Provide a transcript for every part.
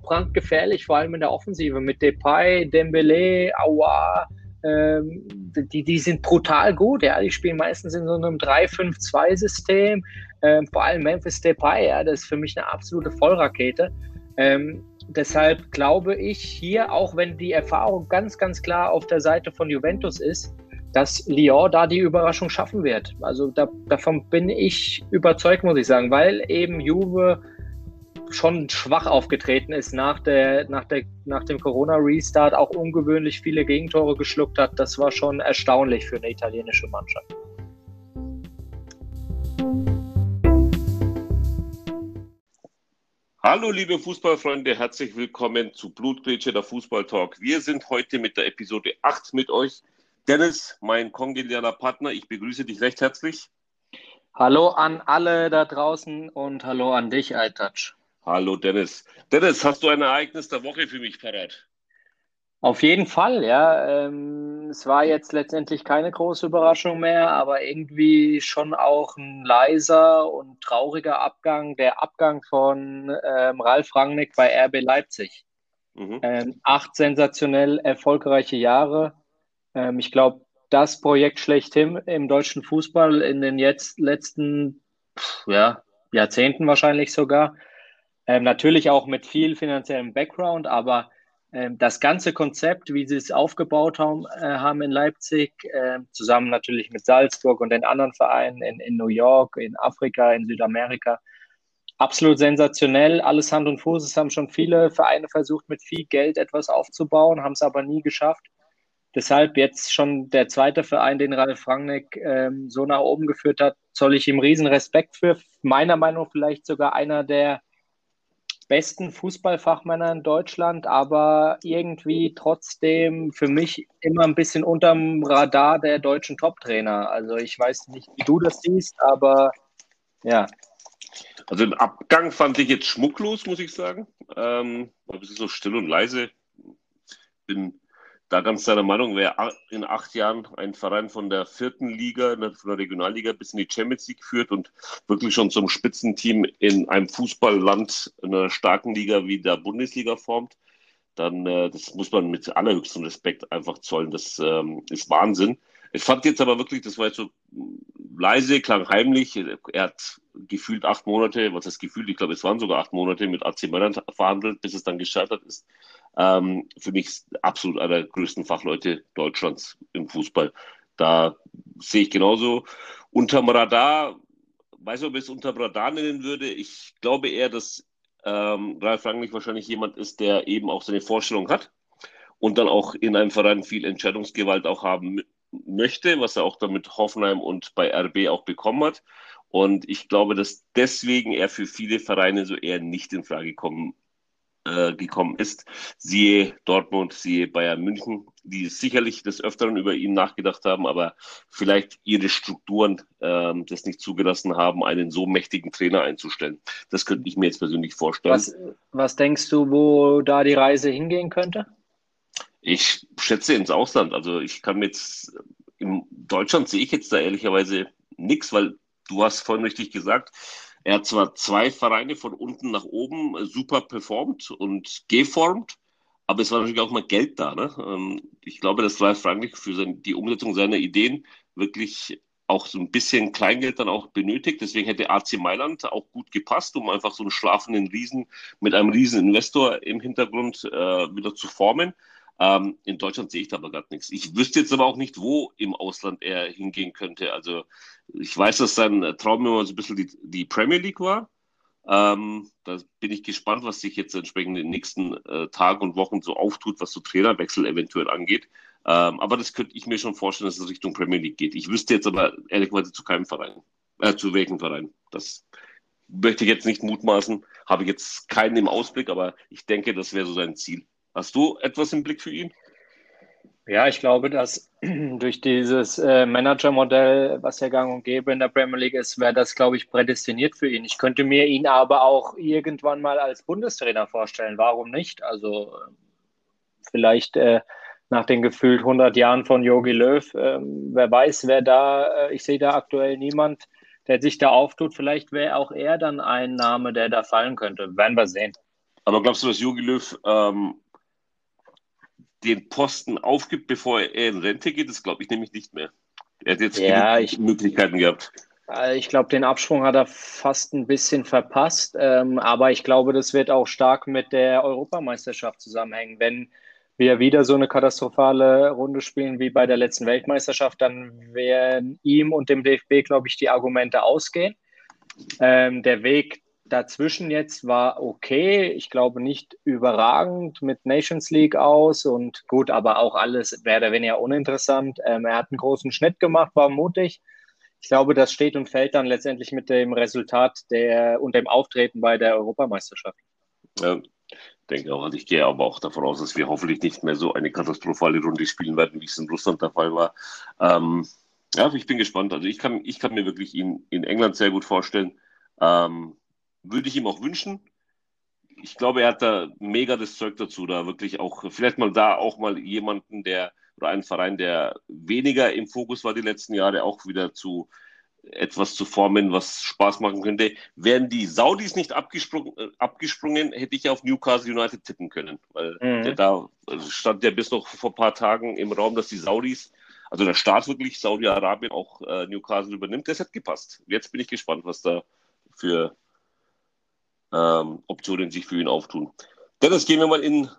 brandgefährlich, vor allem in der Offensive mit Depay, Dembélé, Aouar. Die sind brutal gut, ja. Die spielen meistens in so einem 3-5-2-System. Vor allem Memphis Depay, ja, das ist für mich eine absolute Vollrakete. Deshalb glaube ich hier, auch wenn die Erfahrung ganz, ganz klar auf der Seite von Juventus ist, dass Lyon da die Überraschung schaffen wird. Also davon bin ich überzeugt, muss ich sagen, weil eben Juve schon schwach aufgetreten ist nach dem Corona-Restart, auch ungewöhnlich viele Gegentore geschluckt hat. Das war schon erstaunlich für eine italienische Mannschaft. Hallo liebe Fußballfreunde, herzlich willkommen zu Blutgrätsche, der Fußballtalk. Wir sind heute mit der Episode 8 mit euch. Dennis, mein kongenialer Partner, ich begrüße dich recht herzlich. Hallo an alle da draußen und hallo an dich, Aytaç. Hallo Dennis. Dennis, hast du ein Ereignis der Woche für mich parat? Auf jeden Fall, ja. Es war jetzt letztendlich keine große Überraschung mehr, aber irgendwie schon auch ein leiser und trauriger Abgang, der Abgang von Ralf Rangnick bei RB Leipzig. 8 sensationell erfolgreiche Jahre. Ich glaube, das Projekt schlechthin im deutschen Fußball in den jetzt letzten Jahrzehnten wahrscheinlich sogar. Natürlich auch mit viel finanziellem Background, aber das ganze Konzept, wie sie es aufgebaut haben in Leipzig, zusammen natürlich mit Salzburg und den anderen Vereinen in New York, in Afrika, in Südamerika, absolut sensationell, alles Hand und Fuß. Es haben schon viele Vereine versucht, mit viel Geld etwas aufzubauen, haben es aber nie geschafft. Deshalb jetzt schon der zweite Verein, den Ralf Rangnick so nach oben geführt hat, zolle ich ihm riesen Respekt für. Meiner Meinung nach vielleicht sogar einer der besten Fußballfachmänner in Deutschland, aber irgendwie trotzdem für mich immer ein bisschen unterm Radar der deutschen Top-Trainer. Also ich weiß nicht, wie du das siehst, aber ja. Also den Abgang fand ich jetzt schmucklos, muss ich sagen. Ein bisschen so still und leise. Bin da ganz deiner Meinung, wer in 8 Jahren einen Verein von der 4. Liga, von der Regionalliga bis in die Champions League führt und wirklich schon zum Spitzenteam in einem Fußballland, in einer starken Liga wie der Bundesliga formt, dann das muss man mit allerhöchstem Respekt einfach zollen. Das ist Wahnsinn. Ich fand jetzt aber wirklich, das war jetzt so leise, klang heimlich. Er hat gefühlt 8 Monate, was heißt gefühlt, ich glaube, es waren sogar 8 Monate mit AC Mailand verhandelt, bis es dann gescheitert ist. Für mich ist absolut einer der größten Fachleute Deutschlands im Fußball. Da sehe ich genauso. Unterm Radar, weiß nicht, ob ich es unterm Radar nennen würde. Ich glaube eher, dass Ralf Rangnick wahrscheinlich jemand ist, der eben auch seine Vorstellung hat und dann auch in einem Verein viel Entscheidungsgewalt auch haben möchte, was er auch dann mit Hoffenheim und bei RB auch bekommen hat. Und ich glaube, dass deswegen er für viele Vereine so eher nicht in Frage gekommen ist. Siehe Dortmund, siehe Bayern München, die sicherlich des Öfteren über ihn nachgedacht haben, aber vielleicht ihre Strukturen das nicht zugelassen haben, einen so mächtigen Trainer einzustellen. Das könnte ich mir jetzt persönlich vorstellen. Was denkst du, wo da die Reise hingehen könnte? Ich schätze ins Ausland. Also ich kann jetzt, in Deutschland sehe ich jetzt da ehrlicherweise nichts, weil du hast vorhin richtig gesagt, er hat zwar 2 Vereine von unten nach oben super performt und geformt, aber es war natürlich auch mal Geld da. Ne? Ich glaube, dass Ralf Rangnick für die Umsetzung seiner Ideen wirklich auch so ein bisschen Kleingeld dann auch benötigt. Deswegen hätte AC Mailand auch gut gepasst, um einfach so einen schlafenden Riesen mit einem riesen Investor im Hintergrund wieder zu formen. In Deutschland sehe ich da aber gerade nichts. Ich wüsste jetzt aber auch nicht, wo im Ausland er hingehen könnte. Also ich weiß, dass sein Traum immer so ein bisschen die Premier League war. Da bin ich gespannt, was sich jetzt entsprechend in den nächsten Tagen und Wochen so auftut, was so Trainerwechsel eventuell angeht. Aber das könnte ich mir schon vorstellen, dass es Richtung Premier League geht. Ich wüsste jetzt aber ehrlich gesagt zu keinem Verein. Zu welchem Verein. Das möchte ich jetzt nicht mutmaßen. Habe ich jetzt keinen im Ausblick, aber ich denke, das wäre so sein Ziel. Hast du etwas im Blick für ihn? Ja, ich glaube, dass durch dieses Managermodell, was ja gang und gäbe in der Premier League ist, wäre das, glaube ich, prädestiniert für ihn. Ich könnte mir ihn aber auch irgendwann mal als Bundestrainer vorstellen. Warum nicht? Also vielleicht nach den gefühlt 100 Jahren von Jogi Löw, wer weiß, wer da, ich sehe da aktuell niemand, der sich da auftut. Vielleicht wäre auch er dann ein Name, der da fallen könnte. Werden wir sehen. Aber glaubst du, dass Jogi Löw den Posten aufgibt, bevor er in Rente geht? Das glaube ich nämlich nicht mehr. Er hat jetzt genug Ja, Möglichkeiten gehabt. ich glaube, den Absprung hat er fast ein bisschen verpasst. Aber ich glaube, das wird auch stark mit der Europameisterschaft zusammenhängen. Wenn wir wieder so eine katastrophale Runde spielen wie bei der letzten Weltmeisterschaft, dann werden ihm und dem DFB, glaube ich, die Argumente ausgehen. Der Weg dazwischen jetzt war okay. Ich glaube nicht überragend mit Nations League aus und gut, aber auch alles mehr oder weniger uninteressant. Er hat einen großen Schnitt gemacht, war mutig. Ich glaube, das steht und fällt dann letztendlich mit dem Resultat und dem Auftreten bei der Europameisterschaft. Ja, denke auch. Also ich gehe aber auch davon aus, dass wir hoffentlich nicht mehr so eine katastrophale Runde spielen werden, wie es in Russland der Fall war. Ja, ich bin gespannt. Also ich kann mir wirklich ihn in England sehr gut vorstellen. Würde ich ihm auch wünschen. Ich glaube, er hat da mega das Zeug dazu, da wirklich auch, vielleicht mal da auch mal jemanden, oder einen Verein, der weniger im Fokus war die letzten Jahre, auch wieder zu etwas zu formen, was Spaß machen könnte. Wären die Saudis nicht abgesprungen, hätte ich auf Newcastle United tippen können. Weil Mhm. also stand ja bis noch vor ein paar Tagen im Raum, dass die Saudis, also der Staat wirklich, Saudi-Arabien, auch Newcastle übernimmt. Das hat gepasst. Jetzt bin ich gespannt, was da für Optionen sich für ihn auftun. Dennis, gehen wir mal in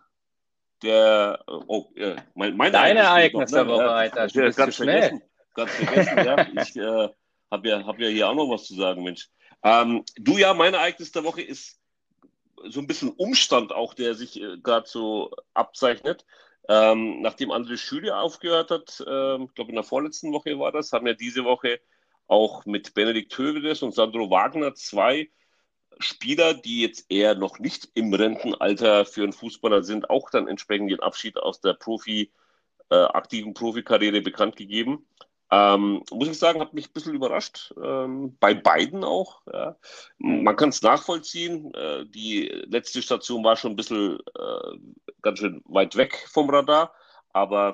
mein Dein Ereignis fehlt noch, Ereignis der ne? Woche, Ja, Alter, du ja, bist zu schnell. ganz vergessen, ja. Ich hab ja hier auch noch was zu sagen, Mensch. Du ja, mein Ereignis der Woche ist so ein bisschen Umstand auch, der sich gerade so abzeichnet. Nachdem André Schüle aufgehört hat, ich glaube in der vorletzten Woche war das, haben ja diese Woche auch mit Benedikt Hövedes und Sandro Wagner zwei Spieler, die jetzt eher noch nicht im Rentenalter für einen Fußballer sind, auch dann entsprechend den Abschied aus der aktiven Profikarriere bekannt gegeben. Muss ich sagen, hat mich ein bisschen überrascht. Bei beiden auch. Ja. Man Mhm. kann es nachvollziehen. Die letzte Station war schon ein bisschen ganz schön weit weg vom Radar. Aber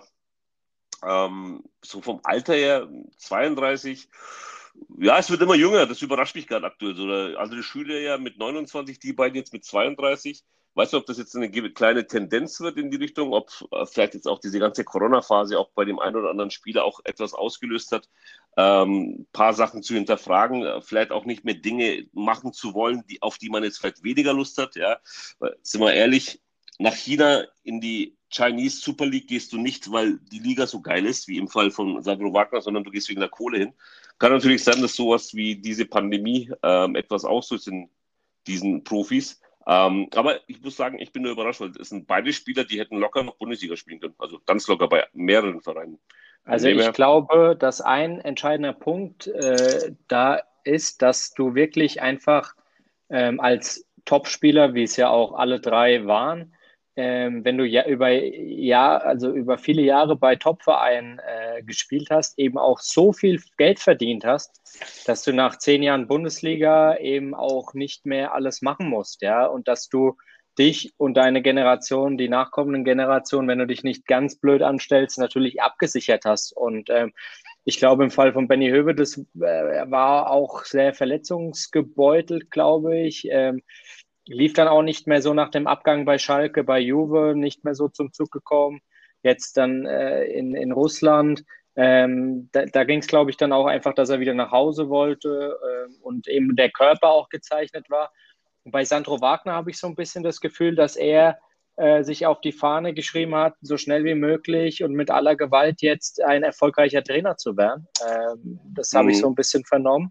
so vom Alter her, 32, ja, es wird immer jünger, das überrascht mich gerade aktuell. So, andere Schüler ja mit 29, die beiden jetzt mit 32. Weißt du, ob das jetzt eine kleine Tendenz wird in die Richtung, ob vielleicht jetzt auch diese ganze Corona-Phase auch bei dem einen oder anderen Spieler auch etwas ausgelöst hat, paar Sachen zu hinterfragen, vielleicht auch nicht mehr Dinge machen zu wollen, auf die man jetzt vielleicht weniger Lust hat. Ja, weil, sind wir ehrlich, nach China in die Chinese Super League gehst du nicht, weil die Liga so geil ist, wie im Fall von Sandro Wagner, sondern du gehst wegen der Kohle hin. Kann natürlich sein, dass sowas wie diese Pandemie etwas auslöst in diesen Profis. Aber ich muss sagen, ich bin nur überrascht, weil es sind beide Spieler, die hätten locker noch Bundesliga spielen können. Also ganz locker bei mehreren Vereinen. Von Also dem ich her, glaube, dass ein entscheidender Punkt da ist, dass du wirklich einfach als Topspieler, wie es ja auch alle drei waren, wenn du also über viele Jahre bei Topvereinen gespielt hast, eben auch so viel Geld verdient hast, dass du nach 10 Jahren Bundesliga eben auch nicht mehr alles machen musst, ja, und dass du dich und deine Generation, die nachkommenden Generationen, wenn du dich nicht ganz blöd anstellst, natürlich abgesichert hast. Und ich glaube, im Fall von Benny Höwe, das war auch sehr verletzungsgebeutelt, glaube ich. Lief dann auch nicht mehr so nach dem Abgang bei Schalke, bei Juve, nicht mehr so zum Zug gekommen. Jetzt dann in Russland. Da ging es, glaube ich, dann auch einfach, dass er wieder nach Hause wollte und eben der Körper auch gezeichnet war. Und bei Sandro Wagner habe ich so ein bisschen das Gefühl, dass er sich auf die Fahne geschrieben hat, so schnell wie möglich und mit aller Gewalt jetzt ein erfolgreicher Trainer zu werden. Das habe ich so mh, ein bisschen vernommen.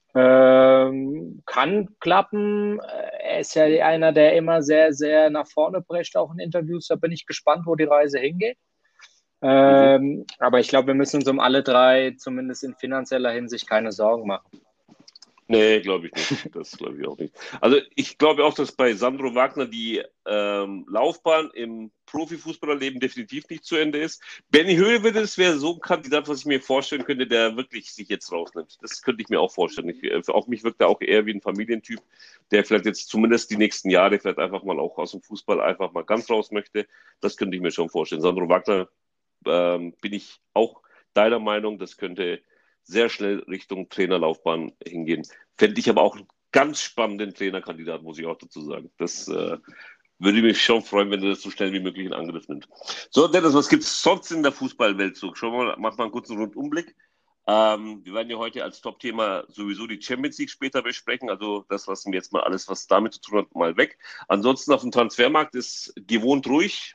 Kann klappen. Er ist ja einer, der immer sehr, sehr nach vorne prescht, auch in Interviews. Da bin ich gespannt, wo die Reise hingeht. mh. Aber ich glaube, wir müssen uns um alle drei, zumindest in finanzieller Hinsicht, keine Sorgen machen. Nee, glaube ich nicht. Das glaube ich auch nicht. Also ich glaube auch, dass bei Sandro Wagner die Laufbahn im Profifußballerleben definitiv nicht zu Ende ist. Benny Höwedes wäre so ein Kandidat, was ich mir vorstellen könnte, der wirklich sich jetzt rausnimmt. Das könnte ich mir auch vorstellen. Auf mich wirkt er auch eher wie ein Familientyp, der vielleicht jetzt zumindest die nächsten Jahre vielleicht einfach mal auch aus dem Fußball einfach mal ganz raus möchte. Das könnte ich mir schon vorstellen. Sandro Wagner bin ich auch deiner Meinung, das könnte sehr schnell Richtung Trainerlaufbahn hingehen. Fände ich aber auch einen ganz spannenden Trainerkandidat, muss ich auch dazu sagen. Das würde mich schon freuen, wenn er das so schnell wie möglich in Angriff nimmt. So, Dennis, was gibt es sonst in der Fußballwelt so? Schauen wir mal, mach mal einen kurzen Rundumblick. Wir werden ja heute als Top-Thema sowieso die Champions League später besprechen. Also das lassen wir jetzt mal alles, was damit zu tun hat, mal weg. Ansonsten auf dem Transfermarkt ist gewohnt ruhig.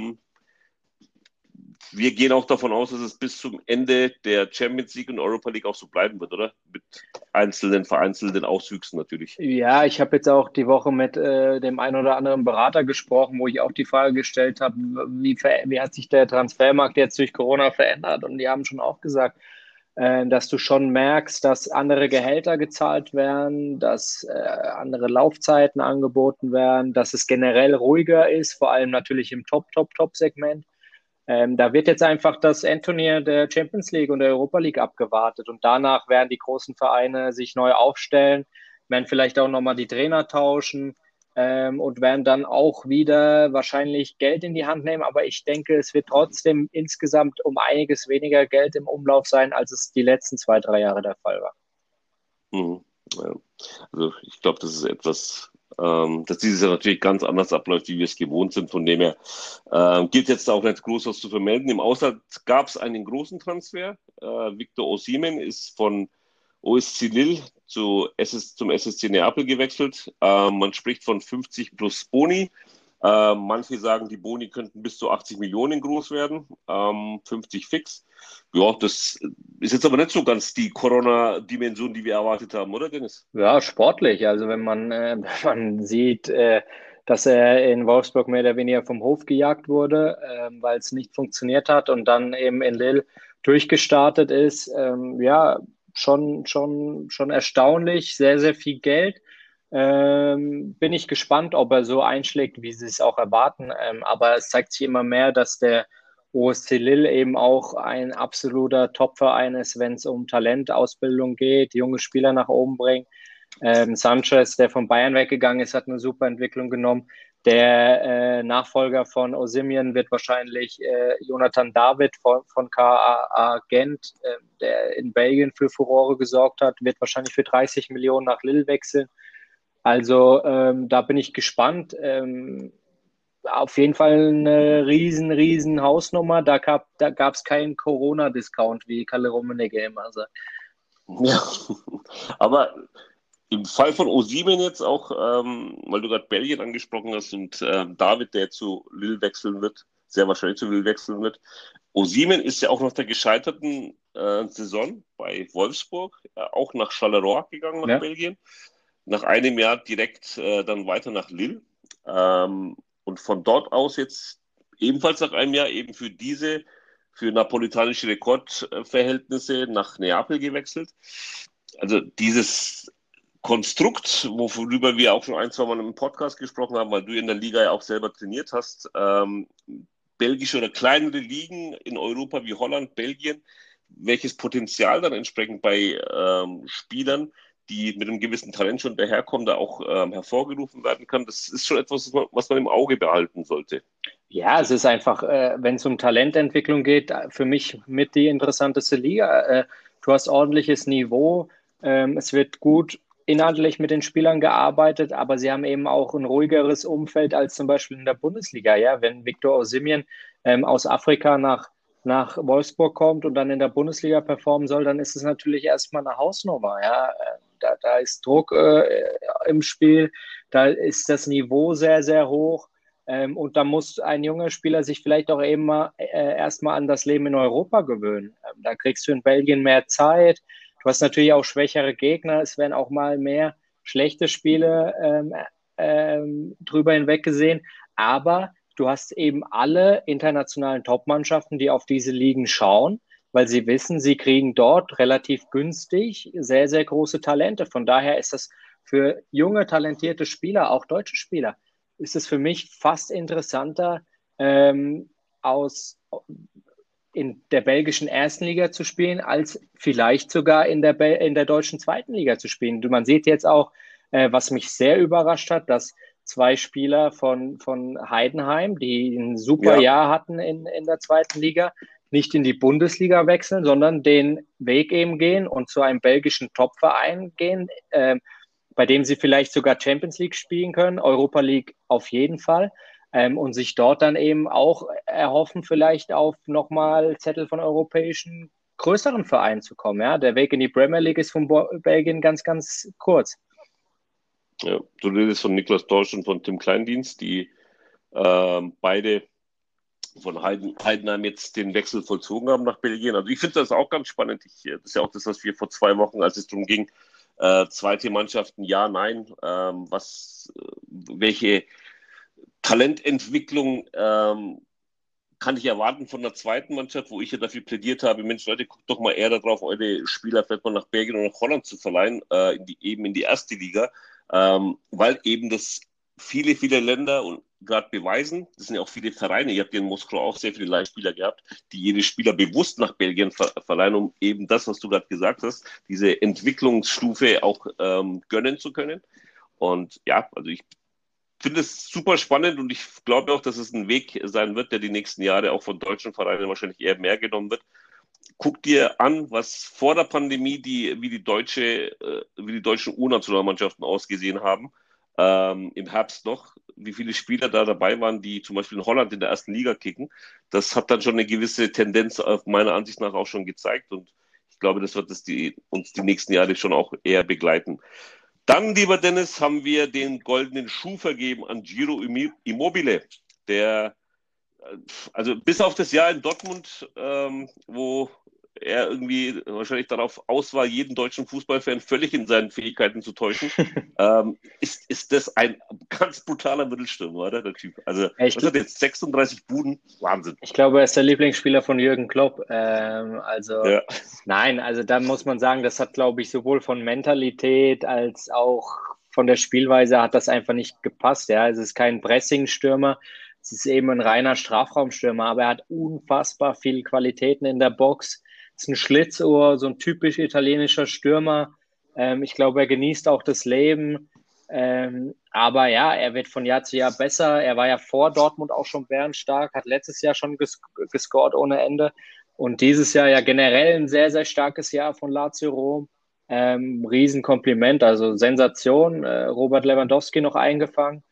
Wir gehen auch davon aus, dass es bis zum Ende der Champions League und Europa League auch so bleiben wird, oder? Mit vereinzelten Auswüchsen natürlich. Ja, ich habe jetzt auch die Woche mit dem einen oder anderen Berater gesprochen, wo ich auch die Frage gestellt habe, wie hat sich der Transfermarkt jetzt durch Corona verändert? Und die haben schon auch gesagt, dass du schon merkst, dass andere Gehälter gezahlt werden, dass andere Laufzeiten angeboten werden, dass es generell ruhiger ist, vor allem natürlich im Top-Segment. Da wird jetzt einfach das Endturnier der Champions League und der Europa League abgewartet und danach werden die großen Vereine sich neu aufstellen, werden vielleicht auch nochmal die Trainer tauschen und werden dann auch wieder wahrscheinlich Geld in die Hand nehmen. Aber ich denke, es wird trotzdem insgesamt um einiges weniger Geld im Umlauf sein, als es die letzten 2, 3 Jahre der Fall war. Mhm. Ja. Also ich glaube, das ist etwas, dass dieses Jahr natürlich ganz anders abläuft, wie wir es gewohnt sind. Von dem her gilt jetzt auch nicht groß was zu vermelden. Im Ausland gab es einen großen Transfer. Victor Osimhen ist von OSC Lille zum SSC Neapel gewechselt. Man spricht von 50 plus Boni. Manche sagen, die Boni könnten bis zu 80 Millionen groß werden, 50 fix. Ja, das ist jetzt aber nicht so ganz die Corona-Dimension, die wir erwartet haben, oder Dennis? Ja, sportlich. Also wenn wenn man sieht, dass er in Wolfsburg mehr oder weniger vom Hof gejagt wurde, weil es nicht funktioniert hat und dann eben in Lille durchgestartet ist, ja, schon erstaunlich, sehr, sehr viel Geld. Bin ich gespannt, ob er so einschlägt, wie sie es auch erwarten. Aber es zeigt sich immer mehr, dass der OSC Lille eben auch ein absoluter Top-Verein ist, wenn es um Talentausbildung geht, junge Spieler nach oben bringen. Sanchez, der von Bayern weggegangen ist, hat eine super Entwicklung genommen. Der Nachfolger von Osimhen wird wahrscheinlich Jonathan David von KAA Gent, der in Belgien für Furore gesorgt hat, wird wahrscheinlich für 30 Millionen nach Lille wechseln. Also da bin ich gespannt. Auf jeden Fall eine riesen Hausnummer. Da gab es keinen Corona-Discount, wie Kalle Rummenigge immer sagt. Ja, aber im Fall von O7 jetzt auch, weil du gerade Belgien angesprochen hast und David, der zu Lille wechseln wird, sehr wahrscheinlich zu Lille wechseln wird. O7 ist ja auch nach der gescheiterten Saison bei Wolfsburg auch nach Charleroi gegangen, nach Ja. Belgien. Nach einem Jahr direkt dann weiter nach Lille. Und von dort aus jetzt ebenfalls nach einem Jahr eben für napolitanische Rekordverhältnisse nach Neapel gewechselt. Also dieses Konstrukt, worüber wir auch schon ein, zwei Mal im Podcast gesprochen haben, weil du in der Liga ja auch selber trainiert hast, belgische oder kleinere Ligen in Europa wie Holland, Belgien, welches Potenzial dann entsprechend bei Spielern, die mit einem gewissen Talent schon daherkommen, da auch hervorgerufen werden kann, das ist schon etwas, was man im Auge behalten sollte. Ja, es ist einfach, wenn es um Talententwicklung geht, für mich mit die interessanteste Liga. Du hast ordentliches Niveau, es wird gut inhaltlich mit den Spielern gearbeitet, aber sie haben eben auch ein ruhigeres Umfeld als zum Beispiel in der Bundesliga. Ja, wenn Victor Osimhen aus Afrika nach Wolfsburg kommt und dann in der Bundesliga performen soll, dann ist es natürlich erstmal eine Hausnummer. Ja, da ist Druck im Spiel, da ist das Niveau sehr, sehr hoch. Und da muss ein junger Spieler sich vielleicht auch eben mal erstmal an das Leben in Europa gewöhnen. Da kriegst du in Belgien mehr Zeit. Du hast natürlich auch schwächere Gegner. Es werden auch mal mehr schlechte Spiele drüber hinweg gesehen. Aber du hast eben alle internationalen Top-Mannschaften, die auf diese Ligen schauen, weil sie wissen, sie kriegen dort relativ günstig sehr, sehr große Talente. Von daher ist das für junge, talentierte Spieler, auch deutsche Spieler, ist es für mich fast interessanter, in der belgischen ersten Liga zu spielen, als vielleicht sogar in der deutschen zweiten Liga zu spielen. Man sieht jetzt auch, was mich sehr überrascht hat, dass zwei Spieler von Heidenheim, die ein super Ja, Jahr hatten in der zweiten Liga, nicht in die Bundesliga wechseln, sondern den Weg eben gehen und zu einem belgischen Topverein gehen. bei dem sie vielleicht sogar Champions League spielen können, Europa League auf jeden Fall. Und sich dort dann eben auch erhoffen, vielleicht auf nochmal Zettel von europäischen größeren Vereinen zu kommen. Ja? Der Weg in die Premier League ist von Belgien ganz, ganz kurz. Ja, du redest von Niklas Dorsch und von Tim Kleindienst, die beide von Heidenheim jetzt den Wechsel vollzogen haben nach Belgien. Also ich finde das auch ganz spannend. Das ist ja auch das, was wir vor 2 Wochen, als es darum ging, zweite Mannschaften, ja, nein, welche Talententwicklung kann ich erwarten von der zweiten Mannschaft, wo ich ja dafür plädiert habe, Mensch, Leute, guckt doch mal eher darauf, eure Spieler vielleicht mal nach Belgien oder nach Holland zu verleihen, eben in die erste Liga, weil eben das viele Länder und gerade beweisen, das sind ja auch viele Vereine, ihr habt ja in Moskau auch sehr viele Leihspieler gehabt, die jede Spieler bewusst nach Belgien verleihen, um eben das, was du gerade gesagt hast, diese Entwicklungsstufe auch gönnen zu können. Und ja, also ich finde es super spannend und ich glaube auch, dass es ein Weg sein wird, der die nächsten Jahre auch von deutschen Vereinen wahrscheinlich eher mehr genommen wird. Guck dir an, was vor der Pandemie wie die deutschen U-Nationalmannschaften ausgesehen haben. Im Herbst noch, wie viele Spieler da dabei waren, die zum Beispiel in Holland in der ersten Liga kicken. Das hat dann schon eine gewisse Tendenz meiner Ansicht nach auch schon gezeigt und ich glaube, das wird uns die nächsten Jahre schon auch eher begleiten. Dann, lieber Dennis, haben wir den goldenen Schuh vergeben an Giro Immobile, der, also bis auf das Jahr in Dortmund, wo er irgendwie wahrscheinlich darauf aus war, jeden deutschen Fußballfan völlig in seinen Fähigkeiten zu täuschen, ist das ein ganz brutaler Mittelstürmer, oder, der Typ? Also, was hat jetzt 36 Buden? Wahnsinn. Ich glaube, er ist der Lieblingsspieler von Jürgen Klopp. Ja. Nein, also da muss man sagen, das hat, glaube ich, sowohl von Mentalität als auch von der Spielweise hat das einfach nicht gepasst. Ja, es ist kein Pressing-Stürmer, es ist eben ein reiner Strafraumstürmer, aber er hat unfassbar viele Qualitäten in der Box. Es ist ein Schlitzohr, so ein typisch italienischer Stürmer. Ich glaube, er genießt auch das Leben. Aber ja, er wird von Jahr zu Jahr besser. Er war ja vor Dortmund auch schon bärenstark, hat letztes Jahr schon gescored ohne Ende. Und dieses Jahr ja generell ein sehr, sehr starkes Jahr von Lazio Rom. Riesenkompliment, also Sensation. Robert Lewandowski noch eingefangen.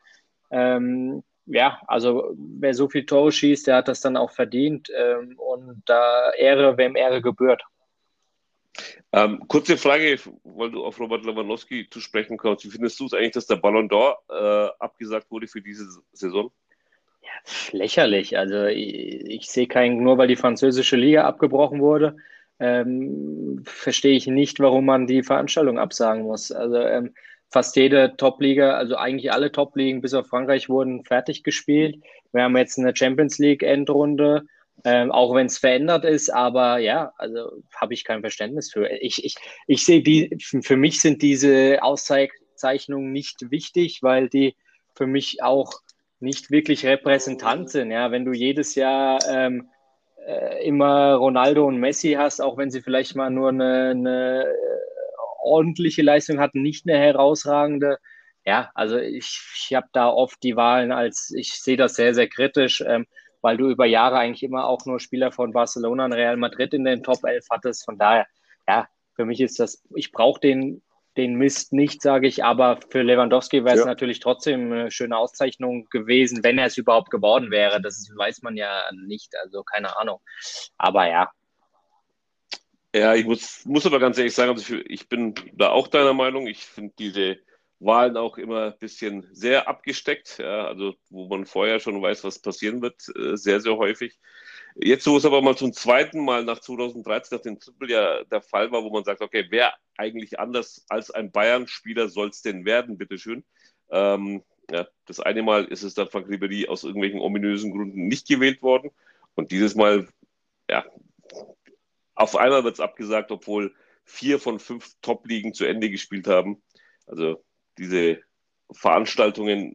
Ja, also wer so viel Tore schießt, der hat das dann auch verdient. Und da Ehre, wem Ehre gebührt. Kurze Frage, weil du auf Robert Lewandowski zu sprechen kommst. Wie findest du es eigentlich, dass der Ballon d'Or abgesagt wurde für diese Saison? Lächerlich. Also ich sehe keinen, nur weil die französische Liga abgebrochen wurde, verstehe ich nicht, warum man die Veranstaltung absagen muss. Also fast jede Top-Liga, also eigentlich alle Top-Ligen bis auf Frankreich wurden fertig gespielt. Wir haben jetzt eine Champions League-Endrunde, auch wenn es verändert ist, aber ja, also habe ich kein Verständnis für. Ich sehe für mich sind diese Auszeichnungen nicht wichtig, weil die für mich auch nicht wirklich repräsentant sind. Ja, wenn du jedes Jahr immer Ronaldo und Messi hast, auch wenn sie vielleicht mal nur eine ordentliche Leistung hatten, nicht eine herausragende. Ja, also ich habe da oft die Wahlen ich sehe das sehr, sehr kritisch, weil du über Jahre eigentlich immer auch nur Spieler von Barcelona und Real Madrid in den Top 11 hattest. Von daher, ja, für mich ist das, ich brauche den Mist nicht, sage ich, aber für Lewandowski wäre es natürlich trotzdem eine schöne Auszeichnung gewesen, wenn er es überhaupt geworden wäre. Das weiß man ja nicht, also keine Ahnung. Aber ja. Ja, ich muss aber ganz ehrlich sagen, also ich bin da auch deiner Meinung. Ich finde diese Wahlen auch immer ein bisschen sehr abgesteckt, ja, also wo man vorher schon weiß, was passieren wird, sehr, sehr häufig. Jetzt, wo es aber mal zum zweiten Mal nach 2013, nach dem Triple ja der Fall war, wo man sagt, okay, wer eigentlich anders als ein Bayern-Spieler soll es denn werden, bitteschön. Ja, das eine Mal ist es dann Franck Ribéry aus irgendwelchen ominösen Gründen nicht gewählt worden. Und dieses Mal, ja, auf einmal wird es abgesagt, obwohl 4 von 5 Top-Ligen zu Ende gespielt haben. Also diese Veranstaltungen,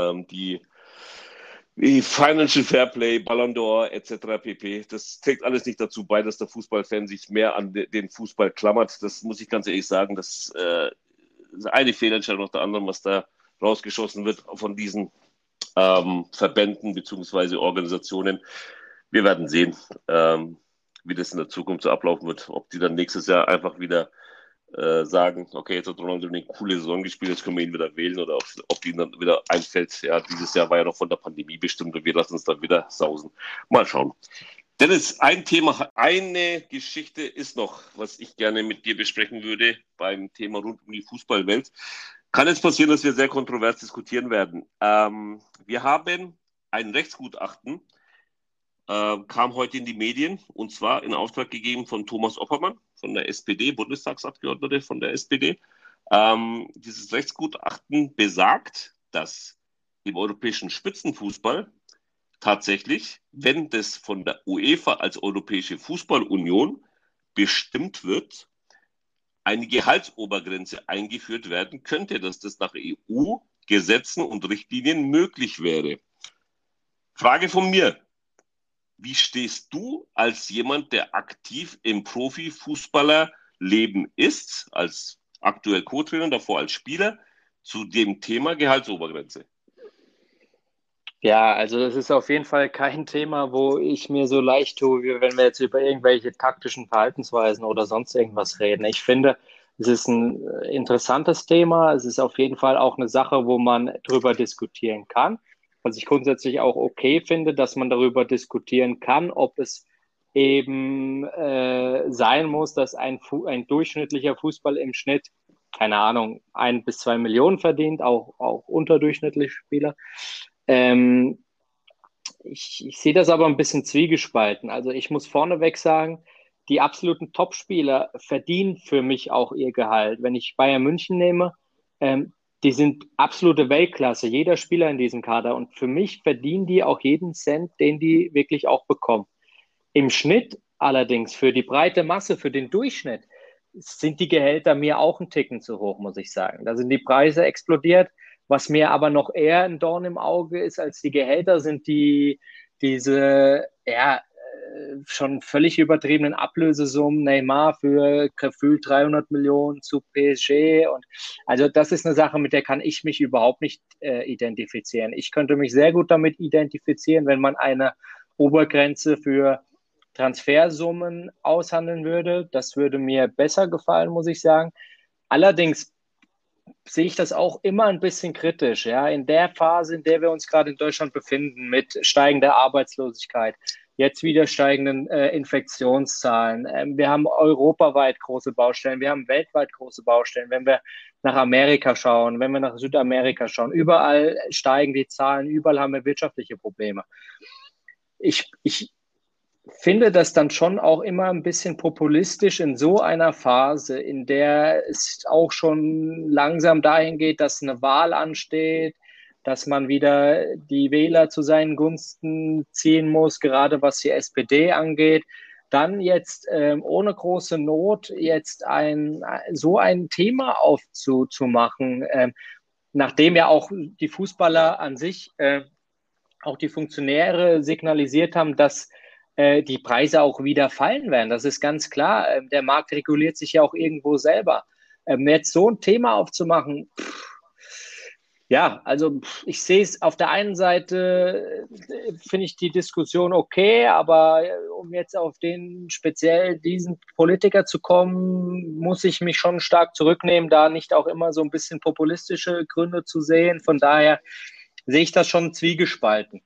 wie Financial Fairplay, Ballon d'Or etc. pp. Das trägt alles nicht dazu bei, dass der Fußballfan sich mehr an den Fußball klammert. Das muss ich ganz ehrlich sagen. Das ist eine Fehlentscheidung nach der anderen, was da rausgeschossen wird von diesen Verbänden bzw. Organisationen. Wir werden sehen, wie das in der Zukunft so ablaufen wird. Ob die dann nächstes Jahr einfach wieder sagen, okay, jetzt hat Ronaldo eine coole Saison gespielt, jetzt können wir ihn wieder wählen oder ob ihm dann wieder einfällt, ja, dieses Jahr war ja noch von der Pandemie bestimmt und wir lassen uns dann wieder sausen. Mal schauen. Dennis, ein Thema, eine Geschichte ist noch, was ich gerne mit dir besprechen würde beim Thema rund um die Fußballwelt. Kann jetzt passieren, dass wir sehr kontrovers diskutieren werden. Wir haben ein Rechtsgutachten, kam heute in die Medien und zwar in Auftrag gegeben von Thomas Oppermann von der SPD, Bundestagsabgeordnete von der SPD. Dieses Rechtsgutachten besagt, dass im europäischen Spitzenfußball tatsächlich, wenn das von der UEFA als Europäische Fußballunion bestimmt wird, eine Gehaltsobergrenze eingeführt werden könnte, dass das nach EU-Gesetzen und Richtlinien möglich wäre. Frage von mir. Wie stehst du als jemand, der aktiv im Profifußballerleben ist, als aktuell Co-Trainer, davor als Spieler, zu dem Thema Gehaltsobergrenze? Ja, also das ist auf jeden Fall kein Thema, wo ich mir so leicht tue, wie wenn wir jetzt über irgendwelche taktischen Verhaltensweisen oder sonst irgendwas reden. Ich finde, es ist ein interessantes Thema. Es ist auf jeden Fall auch eine Sache, wo man drüber diskutieren kann. Was ich grundsätzlich auch okay finde, dass man darüber diskutieren kann, ob es eben sein muss, dass ein durchschnittlicher Fußball im Schnitt, keine Ahnung, 1 bis 2 Millionen verdient, auch unterdurchschnittliche Spieler. Ähm, ich sehe das aber ein bisschen zwiegespalten. Also ich muss vorneweg sagen, die absoluten Topspieler verdienen für mich auch ihr Gehalt. Wenn ich Bayern München nehme, ähm, die sind absolute Weltklasse, jeder Spieler in diesem Kader. Und für mich verdienen die auch jeden Cent, den die wirklich auch bekommen. Im Schnitt allerdings für die breite Masse, für den Durchschnitt, sind die Gehälter mir auch ein Ticken zu hoch, muss ich sagen. Da sind die Preise explodiert. Was mir aber noch eher ein Dorn im Auge ist als die Gehälter, sind diese schon völlig übertriebenen Ablösesummen. Neymar für gefühlt 300 Millionen zu PSG. Und also das ist eine Sache, mit der kann ich mich überhaupt nicht identifizieren. Ich könnte mich sehr gut damit identifizieren, wenn man eine Obergrenze für Transfersummen aushandeln würde. Das würde mir besser gefallen, muss ich sagen. Allerdings sehe ich das auch immer ein bisschen kritisch. Ja, in der Phase, in der wir uns gerade in Deutschland befinden, mit steigender Arbeitslosigkeit, jetzt wieder steigenden Infektionszahlen. Wir haben europaweit große Baustellen, wir haben weltweit große Baustellen. Wenn wir nach Amerika schauen, wenn wir nach Südamerika schauen, überall steigen die Zahlen, überall haben wir wirtschaftliche Probleme. Ich finde das dann schon auch immer ein bisschen populistisch in so einer Phase, in der es auch schon langsam dahin geht, dass eine Wahl ansteht, dass man wieder die Wähler zu seinen Gunsten ziehen muss, gerade was die SPD angeht. Dann jetzt ohne große Not jetzt so ein Thema aufzumachen, nachdem ja auch die Fußballer an sich, auch die Funktionäre signalisiert haben, dass die Preise auch wieder fallen werden. Das ist ganz klar. Der Markt reguliert sich ja auch irgendwo selber. Jetzt so ein Thema aufzumachen, ja, also ich sehe es auf der einen Seite, finde ich die Diskussion okay, aber um jetzt auf den speziell diesen Politiker zu kommen, muss ich mich schon stark zurücknehmen, da nicht auch immer so ein bisschen populistische Gründe zu sehen. Von daher sehe ich das schon zwiegespalten.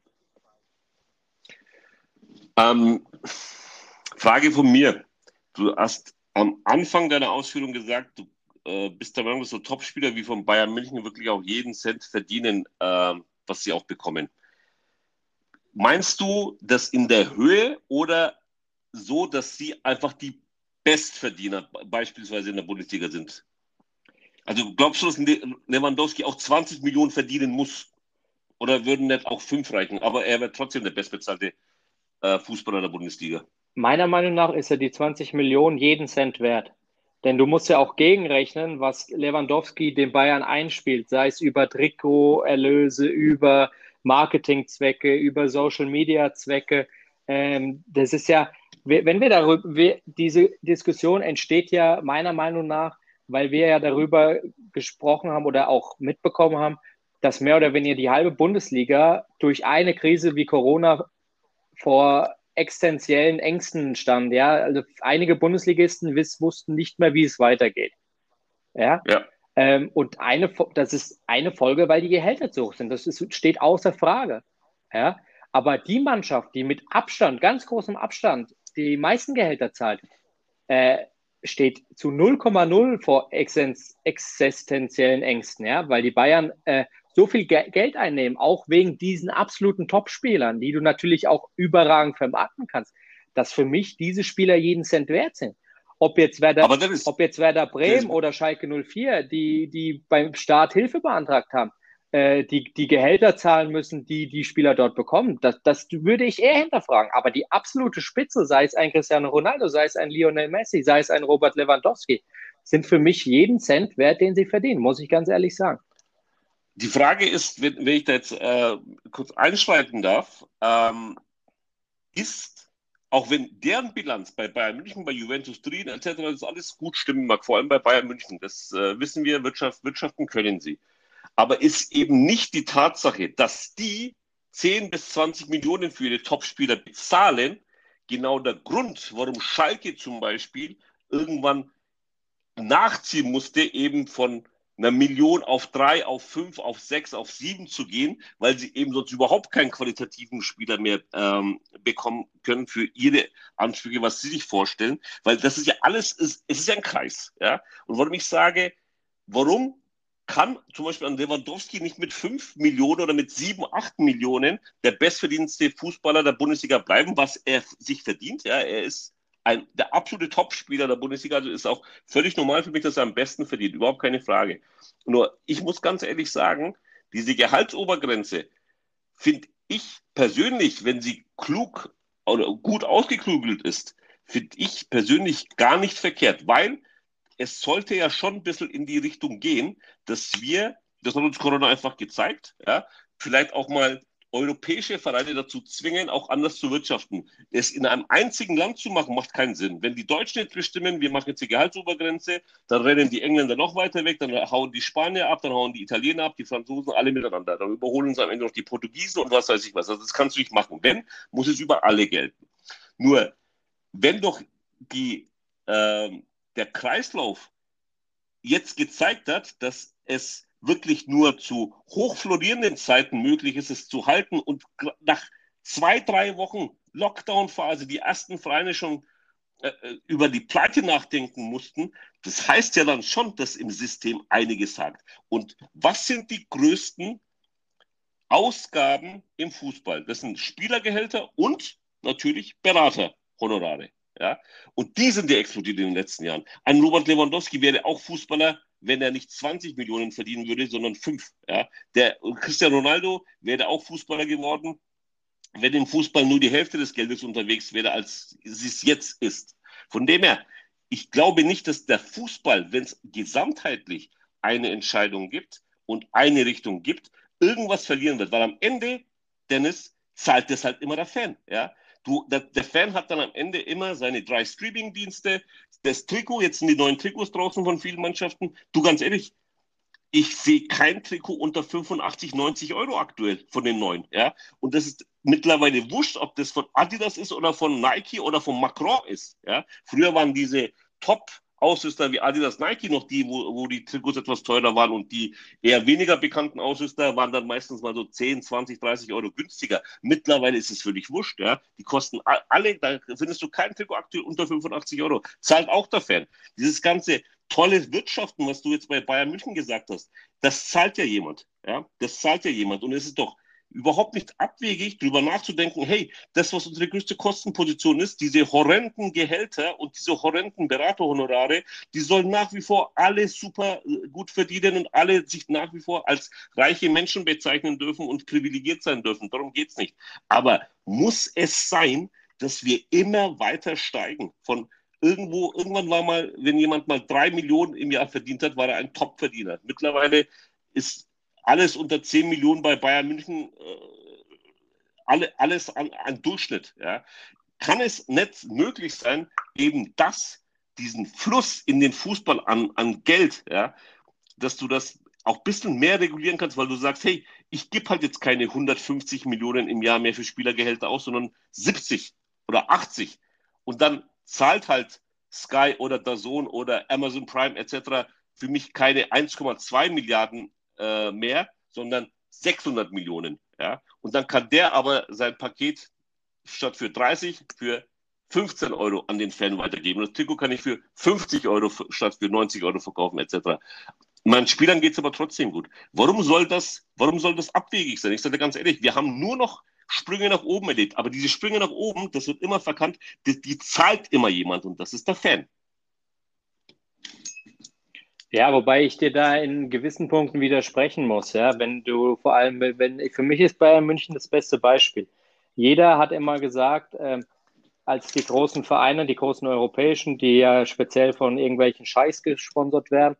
Frage von mir. Du hast am Anfang deiner Ausführung gesagt, du bist der Meinung, dass so Topspieler wie von Bayern München wirklich auch jeden Cent verdienen, was sie auch bekommen. Meinst du das in der Höhe oder so, dass sie einfach die Bestverdiener beispielsweise in der Bundesliga sind? Also glaubst du, dass Lewandowski auch 20 Millionen verdienen muss? Oder würden nicht auch 5 reichen? Aber er wird trotzdem der bestbezahlte Fußballer der Bundesliga. Meiner Meinung nach ist er die 20 Millionen jeden Cent wert. Denn du musst ja auch gegenrechnen, was Lewandowski den Bayern einspielt, sei es über Trikoterlöse, über Marketingzwecke, über Social-Media-Zwecke. Das ist ja, wenn wir darüber, diese Diskussion entsteht ja meiner Meinung nach, weil wir ja darüber gesprochen haben oder auch mitbekommen haben, dass mehr oder weniger die halbe Bundesliga durch eine Krise wie Corona vor existenziellen Ängsten stand. Ja, also einige Bundesligisten wussten nicht mehr, wie es weitergeht. Ja? Ja. Und das ist eine Folge, weil die Gehälter zu hoch sind. Steht außer Frage. Ja? Aber die Mannschaft, die mit Abstand, ganz großem Abstand, die meisten Gehälter zahlt, äh, steht zu 0,0 vor existenziellen Ängsten, ja, weil die Bayern so viel Geld einnehmen, auch wegen diesen absoluten Topspielern, die du natürlich auch überragend vermarkten kannst, dass für mich diese Spieler jeden Cent wert sind. Ob jetzt Werder, Aber das ist, ob jetzt Werder das ist Bremen oder Schalke 04, die beim Staat Hilfe beantragt haben, die Gehälter zahlen müssen, die Spieler dort bekommen. Das würde ich eher hinterfragen. Aber die absolute Spitze, sei es ein Cristiano Ronaldo, sei es ein Lionel Messi, sei es ein Robert Lewandowski, sind für mich jeden Cent wert, den sie verdienen, muss ich ganz ehrlich sagen. Die Frage ist, wenn ich da jetzt kurz einschreiten darf, ist, auch wenn deren Bilanz bei Bayern München, bei Juventus Turin etc. das alles gut stimmen mag, vor allem bei Bayern München, das wissen wir, wirtschaften können sie. Aber ist eben nicht die Tatsache, dass die 10 bis 20 Millionen für ihre Topspieler bezahlen, genau der Grund, warum Schalke zum Beispiel irgendwann nachziehen musste, eben von einer Million auf 3, auf 5, auf 6, auf 7 zu gehen, weil sie eben sonst überhaupt keinen qualitativen Spieler mehr bekommen können für ihre Ansprüche, was sie sich vorstellen, weil das ist ja alles, es ist ja ein Kreis. Ja? Und warum ich sage, warum kann zum Beispiel an Lewandowski nicht mit 5 Millionen oder mit 7, 8 Millionen der bestverdienste Fußballer der Bundesliga bleiben, was er sich verdient? Ja, er ist der absolute Topspieler der Bundesliga, also ist auch völlig normal für mich, dass er am besten verdient, überhaupt keine Frage. Nur, ich muss ganz ehrlich sagen, diese Gehaltsobergrenze finde ich persönlich, wenn sie klug oder gut ausgeklügelt ist, finde ich persönlich gar nicht verkehrt, weil es sollte ja schon ein bisschen in die Richtung gehen, dass wir, das hat uns Corona einfach gezeigt, ja, vielleicht auch mal europäische Vereine dazu zwingen, auch anders zu wirtschaften. Es in einem einzigen Land zu machen, macht keinen Sinn. Wenn die Deutschen jetzt bestimmen, wir machen jetzt die Gehaltsobergrenze, dann rennen die Engländer noch weiter weg, dann hauen die Spanier ab, dann hauen die Italiener ab, die Franzosen, alle miteinander. Dann überholen sie am Ende noch die Portugiesen und was weiß ich was. Also das kannst du nicht machen. Wenn, muss es über alle gelten. Nur, wenn doch die, der Kreislauf jetzt gezeigt hat, dass es wirklich nur zu hochflorierenden Zeiten möglich ist, es zu halten und nach 2, 3 Wochen Lockdown-Phase die ersten Vereine schon über die Pleite nachdenken mussten, das heißt ja dann schon, dass im System einiges sagt. Und was sind die größten Ausgaben im Fußball? Das sind Spielergehälter und natürlich Beraterhonorare. Ja? Und die sind ja explodiert in den letzten Jahren. Ein Robert Lewandowski wäre auch Fußballer, wenn er nicht 20 Millionen verdienen würde, sondern 5. Ja? Der Cristiano Ronaldo wäre auch Fußballer geworden, wenn im Fußball nur die Hälfte des Geldes unterwegs wäre, als es jetzt ist. Von dem her, ich glaube nicht, dass der Fußball, wenn es gesamtheitlich eine Entscheidung gibt und eine Richtung gibt, irgendwas verlieren wird. Weil am Ende, Dennis, zahlt das halt immer der Fan. Ja? Der Fan hat dann am Ende immer seine 3 Streaming-Dienste, das Trikot, jetzt sind die neuen Trikots draußen von vielen Mannschaften. Du, ganz ehrlich, ich sehe kein Trikot unter 85, 90 Euro aktuell von den neuen. Ja? Und das ist mittlerweile wurscht, ob das von Adidas ist oder von Nike oder von Macron ist. Ja? Früher waren diese Top-Ausrüster wie Adidas, Nike noch die, wo die Trikots etwas teurer waren und die eher weniger bekannten Ausrüster waren dann meistens mal so 10, 20, 30 Euro günstiger. Mittlerweile ist es völlig wurscht. Ja? Die kosten alle, da findest du kein Trikot aktuell unter 85 Euro. Zahlt auch der Fan. Dieses ganze tolles Wirtschaften, was du jetzt bei Bayern München gesagt hast, das zahlt ja jemand. Ja? Das zahlt ja jemand. Und es ist doch überhaupt nicht abwegig, darüber nachzudenken, hey, das, was unsere größte Kostenposition ist, diese horrenden Gehälter und diese horrenden Beraterhonorare, die sollen nach wie vor alle super gut verdienen und alle sich nach wie vor als reiche Menschen bezeichnen dürfen und privilegiert sein dürfen. Darum geht es nicht. Aber muss es sein, dass wir immer weiter steigen von irgendwann war mal, wenn jemand mal 3 Millionen im Jahr verdient hat, war er ein Topverdiener. Mittlerweile ist alles unter 10 Millionen bei Bayern München alles an Durchschnitt. Ja. Kann es nicht möglich sein, eben diesen Fluss in den Fußball an Geld, ja, dass du das auch ein bisschen mehr regulieren kannst, weil du sagst, hey, ich gebe halt jetzt keine 150 Millionen im Jahr mehr für Spielergehälter aus, sondern 70 oder 80. Und dann zahlt halt Sky oder DAZN oder Amazon Prime etc. für mich keine 1,2 Milliarden mehr, sondern 600 Millionen. Ja? Und dann kann der aber sein Paket statt für 30 für 15 Euro an den Fan weitergeben. Das Trikot kann ich für 50 Euro statt für 90 Euro verkaufen, etc. Meinen Spielern geht es aber trotzdem gut. Warum soll das abwegig sein? Ich sage ganz ehrlich, wir haben nur noch Sprünge nach oben erlebt. Aber diese Sprünge nach oben, das wird immer verkannt, die zahlt immer jemand und das ist der Fan. Ja, wobei ich dir da in gewissen Punkten widersprechen muss, ja, wenn du vor allem, für mich ist Bayern München das beste Beispiel. Jeder hat immer gesagt, als die großen Vereine, die großen europäischen, die ja speziell von irgendwelchen Scheichs gesponsert werden,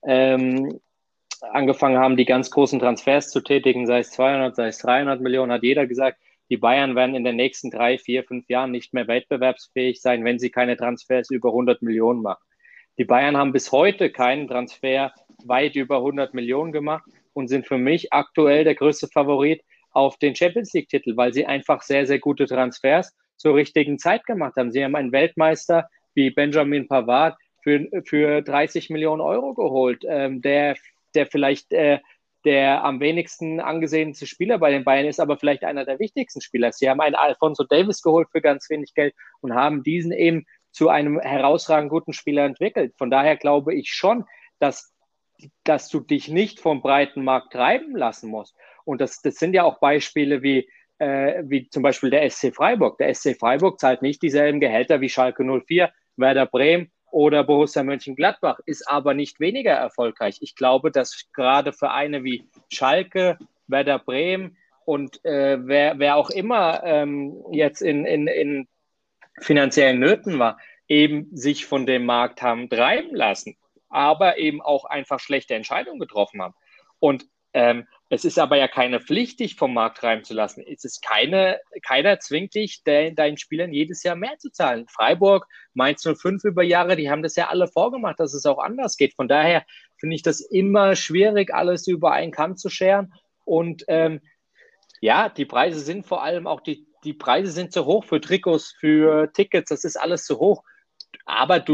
angefangen haben, die ganz großen Transfers zu tätigen, sei es 200, sei es 300 Millionen, hat jeder gesagt, die Bayern werden in den nächsten 3, 4, 5 Jahren nicht mehr wettbewerbsfähig sein, wenn sie keine Transfers über 100 Millionen machen. Die Bayern haben bis heute keinen Transfer weit über 100 Millionen gemacht und sind für mich aktuell der größte Favorit auf den Champions League-Titel, weil sie einfach sehr, sehr gute Transfers zur richtigen Zeit gemacht haben. Sie haben einen Weltmeister wie Benjamin Pavard für 30 Millionen Euro geholt, der vielleicht der am wenigsten angesehenste Spieler bei den Bayern ist, aber vielleicht einer der wichtigsten Spieler. Sie haben einen Alphonso Davies geholt für ganz wenig Geld und haben diesen eben zu einem herausragend guten Spieler entwickelt. Von daher glaube ich schon, dass du dich nicht vom breiten Markt treiben lassen musst. Und das sind ja auch Beispiele wie zum Beispiel der SC Freiburg. Der SC Freiburg zahlt nicht dieselben Gehälter wie Schalke 04, Werder Bremen oder Borussia Mönchengladbach, ist aber nicht weniger erfolgreich. Ich glaube, dass gerade Vereine wie Schalke, Werder Bremen und wer auch immer jetzt in finanziellen Nöten war, eben sich von dem Markt haben treiben lassen, aber eben auch einfach schlechte Entscheidungen getroffen haben. Und es ist aber ja keine Pflicht, dich vom Markt treiben zu lassen. Es ist keiner zwingt dich, deinen Spielern jedes Jahr mehr zu zahlen. Freiburg, Mainz 05 über Jahre, die haben das ja alle vorgemacht, dass es auch anders geht. Von daher finde ich das immer schwierig, alles über einen Kamm zu scheren. Und ja, die Preise sind vor allem auch die Preise sind zu hoch für Trikots, für Tickets, das ist alles zu hoch. Aber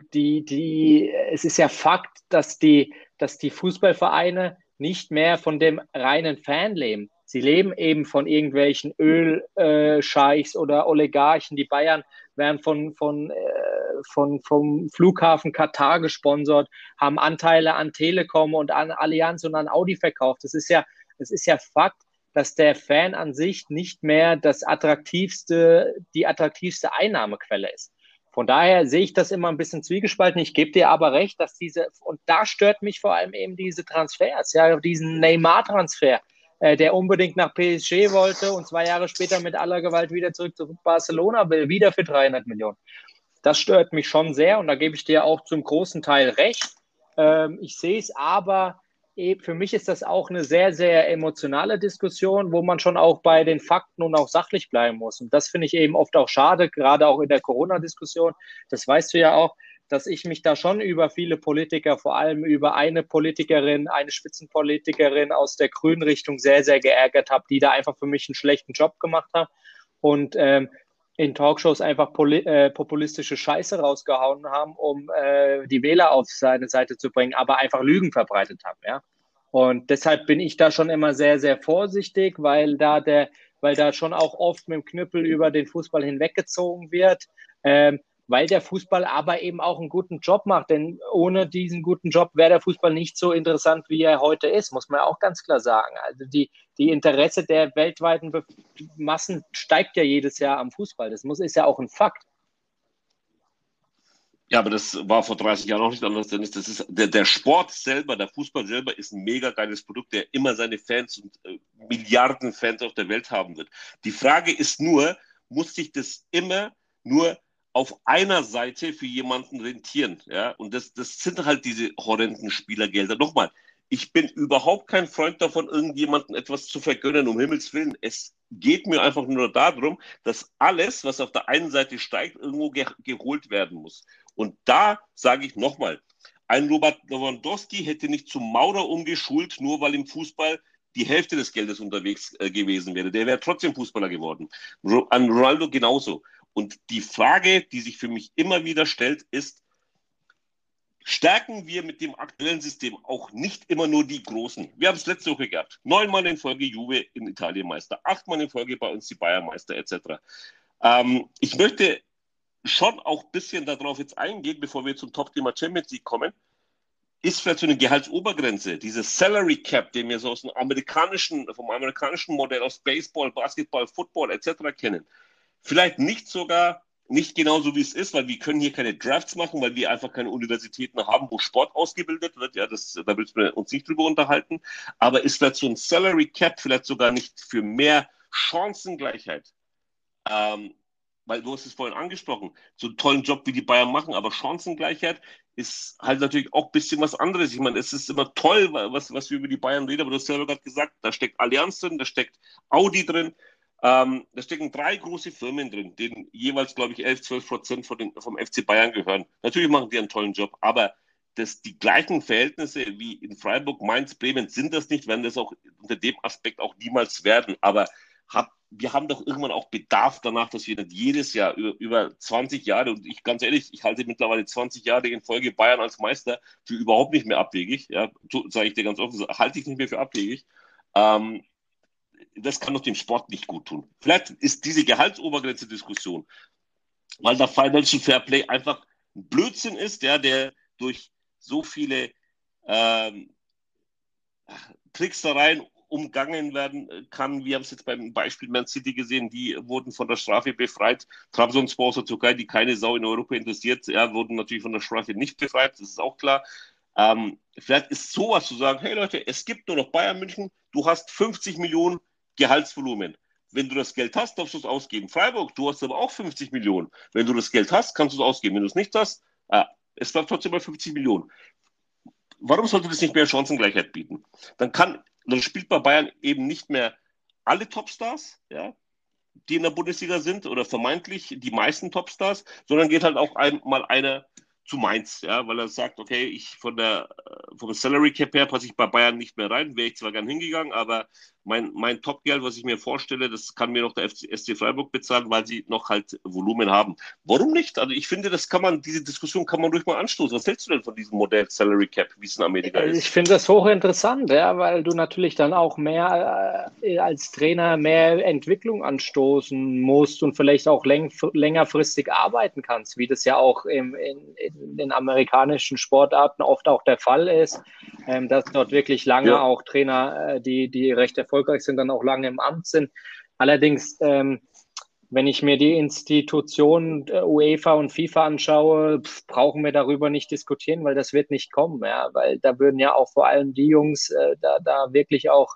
es ist ja Fakt, dass die Fußballvereine nicht mehr von dem reinen Fan leben. Sie leben eben von irgendwelchen Ölscheichs oder Oligarchen. Die Bayern werden vom Flughafen Katar gesponsert, haben Anteile an Telekom und an Allianz und an Audi verkauft. Es ist ja Fakt, dass der Fan an sich nicht mehr die attraktivste Einnahmequelle ist. Von daher sehe ich das immer ein bisschen zwiegespalten. Ich gebe dir aber recht, dass und da stört mich vor allem eben diese Transfers, ja, diesen Neymar-Transfer, der unbedingt nach PSG wollte und 2 Jahre später mit aller Gewalt wieder zurück zu Barcelona will, wieder für 300 Millionen. Das stört mich schon sehr und da gebe ich dir auch zum großen Teil recht. Ich sehe es aber, für mich ist das auch eine sehr, sehr emotionale Diskussion, wo man schon auch bei den Fakten und auch sachlich bleiben muss. Und das finde ich eben oft auch schade, gerade auch in der Corona-Diskussion. Das weißt du ja auch, dass ich mich da schon über viele Politiker, vor allem über eine Politikerin, eine Spitzenpolitikerin aus der grünen Richtung sehr, sehr geärgert habe, die da einfach für mich einen schlechten Job gemacht hat. Und in Talkshows einfach populistische Scheiße rausgehauen haben, um die Wähler auf seine Seite zu bringen, aber einfach Lügen verbreitet haben, ja. Und deshalb bin ich da schon immer sehr, sehr vorsichtig, weil da schon auch oft mit dem Knüppel über den Fußball hinweggezogen wird, weil der Fußball aber eben auch einen guten Job macht. Denn ohne diesen guten Job wäre der Fußball nicht so interessant, wie er heute ist, muss man auch ganz klar sagen. Also die Interesse der weltweiten Massen steigt ja jedes Jahr am Fußball. Ist ja auch ein Fakt. Ja, aber das war vor 30 Jahren auch nicht anders, Dennis. Das ist der Sport selber, der Fußball selber ist ein mega geiles Produkt, der immer seine Fans und Milliarden Fans auf der Welt haben wird. Die Frage ist nur, muss sich das immer nur auf einer Seite für jemanden rentieren? Ja? Und das sind halt diese horrenden Spielergelder. Nochmal, ich bin überhaupt kein Freund davon, irgendjemandem etwas zu vergönnen, um Himmels Willen. Es geht mir einfach nur darum, dass alles, was auf der einen Seite steigt, irgendwo geholt werden muss. Und da sage ich nochmal, ein Robert Lewandowski hätte nicht zum Maurer umgeschult, nur weil im Fußball die Hälfte des Geldes unterwegs gewesen wäre. Der wäre trotzdem Fußballer geworden. An Ronaldo genauso. Und die Frage, die sich für mich immer wieder stellt, ist, stärken wir mit dem aktuellen System auch nicht immer nur die Großen. Wir haben es letzte Woche gehabt. 9-mal in Folge Juve in Italien Meister, 8-mal in Folge bei uns die Bayern Meister etc. Ich möchte schon auch ein bisschen darauf jetzt eingehen, bevor wir zum Top-Thema Champions League kommen. Ist vielleicht so eine Gehaltsobergrenze, dieses Salary Cap, den wir so aus dem vom amerikanischen Modell aus Baseball, Basketball, Football etc. kennen, vielleicht nicht genauso wie es ist, weil wir können hier keine Drafts machen, weil wir einfach keine Universitäten haben, wo Sport ausgebildet wird. Ja, da müssen wir uns nicht drüber unterhalten. Aber ist vielleicht so ein Salary Cap vielleicht sogar nicht für mehr Chancengleichheit? Weil du hast es vorhin angesprochen, so einen tollen Job wie die Bayern machen, aber Chancengleichheit ist halt natürlich auch ein bisschen was anderes. Ich meine, es ist immer toll, was wir über die Bayern reden, aber du hast selber gerade gesagt, da steckt Allianz drin, da steckt Audi drin, da stecken 3 große Firmen drin, denen jeweils, glaube ich, 11-12% vom FC Bayern gehören. Natürlich machen die einen tollen Job, aber die gleichen Verhältnisse wie in Freiburg, Mainz, Bremen sind das nicht, werden das auch unter dem Aspekt auch niemals werden. Aber wir haben doch irgendwann auch Bedarf danach, dass wir nicht jedes Jahr über 20 Jahre, und ich ganz ehrlich, ich halte mittlerweile 20 Jahre in Folge Bayern als Meister für überhaupt nicht mehr abwegig, ja, sage ich dir ganz offen, halte ich nicht mehr für abwegig. Das kann doch dem Sport nicht gut tun. Vielleicht ist diese Gehaltsobergrenze-Diskussion, weil der Financial Fairplay einfach ein Blödsinn ist, ja, der durch so viele Tricksereien umgangen werden kann. Wir haben es jetzt beim Beispiel Man City gesehen, die wurden von der Strafe befreit. Trabzonspor aus der Türkei, die keine Sau in Europa interessiert, ja, wurden natürlich von der Strafe nicht befreit, das ist auch klar. Vielleicht ist sowas zu sagen, hey Leute, es gibt nur noch Bayern München, du hast 50 Millionen Gehaltsvolumen. Wenn du das Geld hast, darfst du es ausgeben. Freiburg, du hast aber auch 50 Millionen. Wenn du das Geld hast, kannst du es ausgeben. Wenn du es nicht hast, es bleibt trotzdem bei 50 Millionen. Warum sollte das nicht mehr Chancengleichheit bieten? Dann spielt bei Bayern eben nicht mehr alle Topstars, ja, die in der Bundesliga sind oder vermeintlich die meisten Topstars, sondern geht halt auch mal einer zu Mainz, ja, weil er sagt, okay, vom Salary Cap her passe ich bei Bayern nicht mehr rein, wäre ich zwar gern hingegangen, aber mein Topgeld, was ich mir vorstelle, das kann mir noch der SC Freiburg bezahlen, weil sie noch halt Volumen haben. Warum nicht? Also ich finde, diese Diskussion kann man ruhig mal anstoßen. Was hältst du denn von diesem Modell Salary Cap, wie es in Amerika ist? Ich finde das hochinteressant, ja, weil du natürlich dann auch mehr als Trainer mehr Entwicklung anstoßen musst und vielleicht auch längerfristig arbeiten kannst, wie das ja auch in den amerikanischen Sportarten oft auch der Fall ist, dass dort wirklich lange auch Trainer, die recht erfolgreich sind, dann auch lange im Amt sind. Allerdings wenn ich mir die Institutionen UEFA und FIFA anschaue, brauchen wir darüber nicht diskutieren, weil das wird nicht kommen, ja, weil da würden ja auch vor allem die Jungs da wirklich auch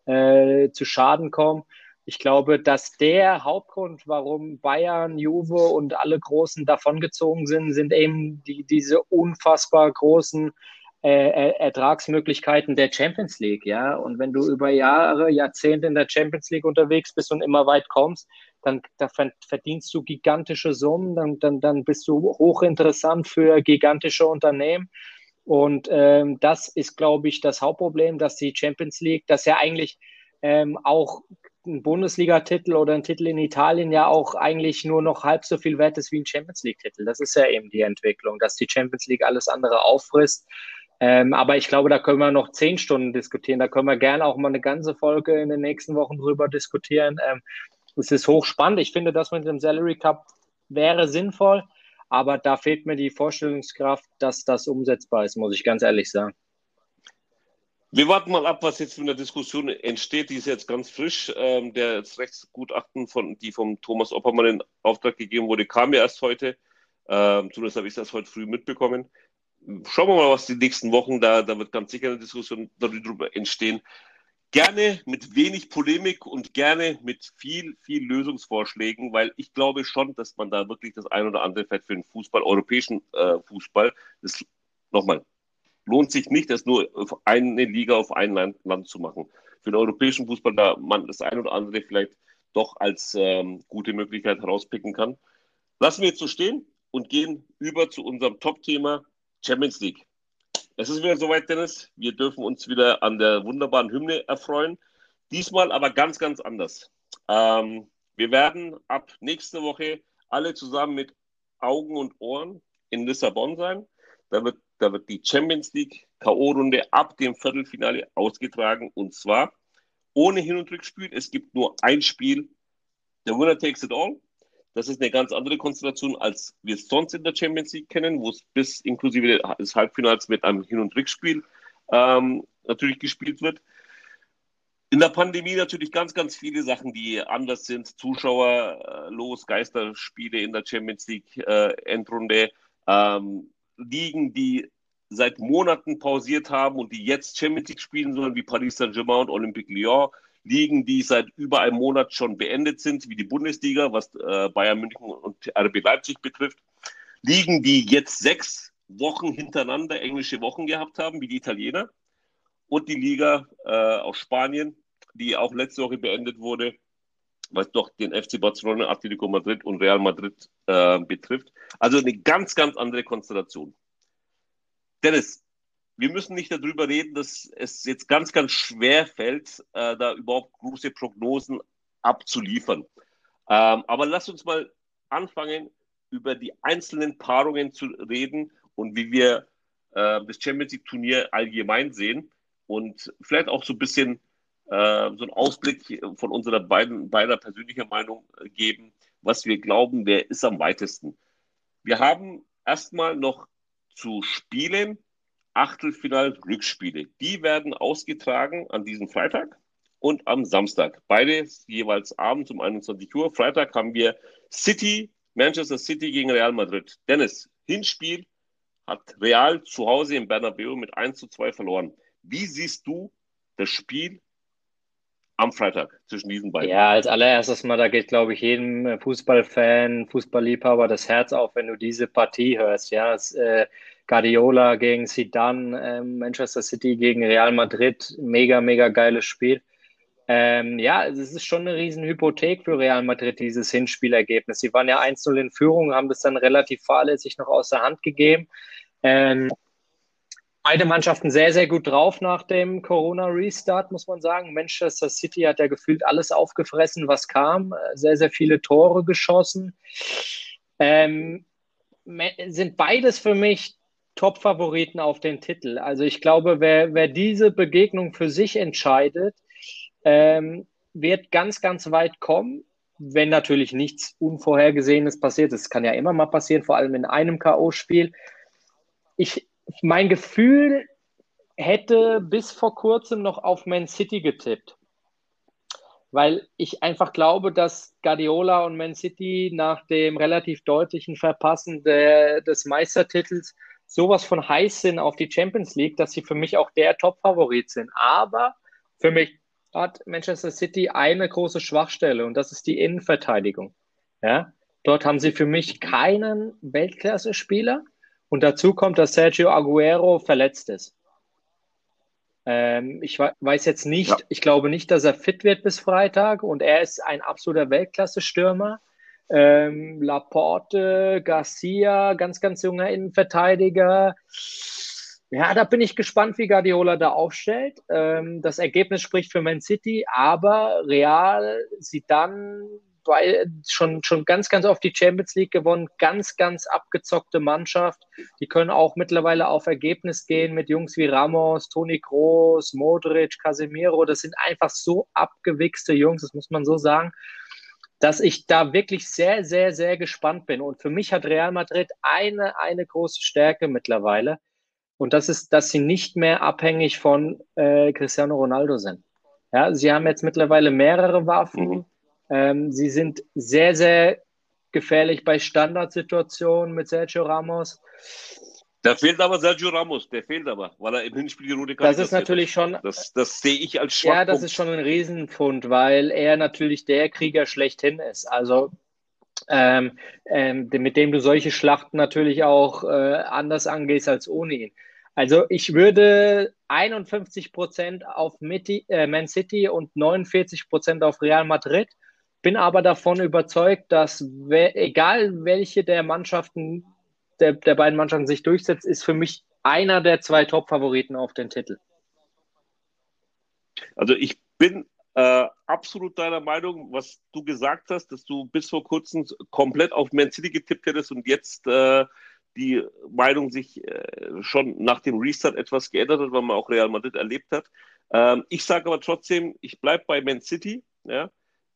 zu Schaden kommen. Ich glaube, dass der Hauptgrund, warum Bayern, Juve und alle Großen davongezogen sind eben diese unfassbar großen Ertragsmöglichkeiten der Champions League, ja. Und wenn du über Jahre, Jahrzehnte in der Champions League unterwegs bist und immer weit kommst, dann verdienst du gigantische Summen, dann bist du hochinteressant für gigantische Unternehmen. Und das ist, glaube ich, das Hauptproblem, dass die Champions League, dass ja eigentlich auch ein Bundesliga-Titel oder ein Titel in Italien ja auch eigentlich nur noch halb so viel wert ist wie ein Champions League-Titel. Das ist ja eben die Entwicklung, dass die Champions League alles andere auffrisst. Aber ich glaube, da können wir noch 10 Stunden diskutieren. Da können wir gerne auch mal eine ganze Folge in den nächsten Wochen drüber diskutieren. Es ist hochspannend. Ich finde, das mit dem Salary Cup wäre sinnvoll, aber da fehlt mir die Vorstellungskraft, dass das umsetzbar ist, muss ich ganz ehrlich sagen. Wir warten mal ab, was jetzt mit der Diskussion entsteht. Die ist jetzt ganz frisch. Das Rechtsgutachten, die vom Thomas Oppermann in Auftrag gegeben wurde, kam ja erst heute. Zumindest habe ich das heute früh mitbekommen. Schauen wir mal, was die nächsten Wochen, da wird ganz sicher eine Diskussion darüber entstehen. Gerne mit wenig Polemik und gerne mit viel Lösungsvorschlägen, weil ich glaube schon, dass man da wirklich das ein oder andere vielleicht für den europäischen Fußball, das nochmal, lohnt sich nicht, das nur auf eine Liga auf ein Land zu machen. Für den europäischen Fußball, da man das ein oder andere vielleicht doch als gute Möglichkeit herauspicken kann. Lassen wir jetzt so stehen und gehen über zu unserem Top-Thema Champions League. Es ist wieder soweit, Dennis. Wir dürfen uns wieder an der wunderbaren Hymne erfreuen. Diesmal aber ganz anders. Wir werden ab nächste Woche alle zusammen mit Augen und Ohren in Lissabon sein. Da wird Da wird die Champions League K.O.-Runde ab dem Viertelfinale ausgetragen und zwar ohne Hin- und Rückspiel. Es gibt nur ein Spiel. Der Winner takes it all. Das ist eine ganz andere Konstellation, als wir es sonst in der Champions League kennen, wo es bis inklusive des Halbfinals mit einem Hin- und Rückspiel natürlich gespielt wird. In der Pandemie natürlich ganz, ganz viele Sachen, die anders sind. Zuschauerlos, Geisterspiele in der Champions League Endrunde, Ligen, die seit Monaten pausiert haben und die jetzt Champions League spielen sollen, wie Paris Saint-Germain und Olympique Lyon. Ligen, die seit über einem Monat schon beendet sind, wie die Bundesliga, was Bayern München und RB Leipzig betrifft. Ligen, die jetzt 6 Wochen hintereinander englische Wochen gehabt haben, wie die Italiener. Und die Liga aus Spanien, die auch letzte Woche beendet wurde, was doch den FC Barcelona, Atletico Madrid und Real Madrid betrifft. Also eine ganz, ganz andere Konstellation. Dennis, wir müssen nicht darüber reden, dass es jetzt ganz, ganz schwer fällt, da überhaupt große Prognosen abzuliefern. Aber lass uns mal anfangen, über die einzelnen Paarungen zu reden und wie wir das Champions League Turnier allgemein sehen und vielleicht auch so ein bisschen so einen Ausblick von unserer beider persönlicher Meinung geben, was wir glauben, wer ist am weitesten. Wir haben erstmal noch zu spielen Achtelfinal-Rückspiele. Die werden ausgetragen an diesem Freitag und am Samstag. Beide jeweils abends um 21 Uhr. Freitag haben wir Manchester City gegen Real Madrid. Dennis, Hinspiel hat Real zu Hause im Bernabeu mit 1:2 verloren. Wie siehst du das Spiel am Freitag zwischen diesen beiden? Ja, als allererstes mal, da geht, glaube ich, jedem Fußballfan, Fußballliebhaber das Herz auf, wenn du diese Partie hörst. Ja, Guardiola gegen Zidane, Manchester City gegen Real Madrid, mega, mega geiles Spiel. Ja, es ist schon eine riesen Hypothek für Real Madrid, dieses Hinspielergebnis. Sie waren ja 1:0 in Führung, haben das dann relativ fahrlässig noch aus der Hand gegeben. Ähm, Beide Mannschaften sehr, sehr gut drauf nach dem Corona-Restart, muss man sagen. Manchester City hat ja gefühlt alles aufgefressen, was kam. Sehr, sehr viele Tore geschossen. Ähm, Sind beides für mich Top-Favoriten auf den Titel. Also ich glaube, wer diese Begegnung für sich entscheidet, wird ganz, ganz weit kommen, wenn natürlich nichts Unvorhergesehenes passiert. Das kann ja immer mal passieren, vor allem in einem K.O.-Spiel. Mein Gefühl hätte bis vor kurzem noch auf Man City getippt, weil ich einfach glaube, dass Guardiola und Man City nach dem relativ deutlichen Verpassen des Meistertitels sowas von heiß sind auf die Champions League, dass sie für mich auch der Top-Favorit sind. Aber für mich hat Manchester City eine große Schwachstelle und das ist die Innenverteidigung. Ja? Dort haben sie für mich keinen Weltklasse-Spieler und dazu kommt, dass Sergio Aguero verletzt ist. Ich weiß jetzt nicht, Ja. ich glaube nicht, dass er fit wird bis Freitag und er ist ein absoluter Weltklasse-Stürmer. Laporte, Garcia, ganz, ganz junger Innenverteidiger. Ja, da bin ich gespannt, wie Guardiola da aufstellt. Das Ergebnis spricht für Man City, aber Real sieht dann schon ganz, ganz oft die Champions League gewonnen, ganz, ganz abgezockte Mannschaft. Die können auch mittlerweile auf Ergebnis gehen mit Jungs wie Ramos, Toni Kroos, Modric, Casemiro. Das sind einfach so abgewichste Jungs, das muss man so sagen, dass ich da wirklich sehr, sehr, sehr gespannt bin. Und für mich hat Real Madrid eine große Stärke mittlerweile. Und das ist, dass sie nicht mehr abhängig von Cristiano Ronaldo sind. Ja, sie haben jetzt mittlerweile mehrere Waffen. Mhm. Sie sind sehr, sehr gefährlich bei Standardsituationen mit Sergio Ramos. Da fehlt aber Sergio Ramos, der fehlt aber, weil er im Hinspiel die rote Karte Das ist kassiert natürlich hat. schon, Das sehe ich als ja, das ist Schwachpunkt. schon ein Riesenpfund, weil er natürlich der Krieger schlechthin ist. Also mit dem du solche Schlachten natürlich auch anders angehst als ohne ihn. Also ich würde 51% auf Man City und 49% auf Real Madrid, bin aber davon überzeugt, dass egal welche der Mannschaften, der beiden Mannschaften sich durchsetzt, ist für mich einer der zwei Top-Favoriten auf den Titel. Also ich bin absolut deiner Meinung, was du gesagt hast, dass du bis vor kurzem komplett auf Man City getippt hättest und jetzt die Meinung sich schon nach dem Restart etwas geändert hat, weil man auch Real Madrid erlebt hat. Ich sage aber trotzdem, ich bleibe bei Man City. Ja?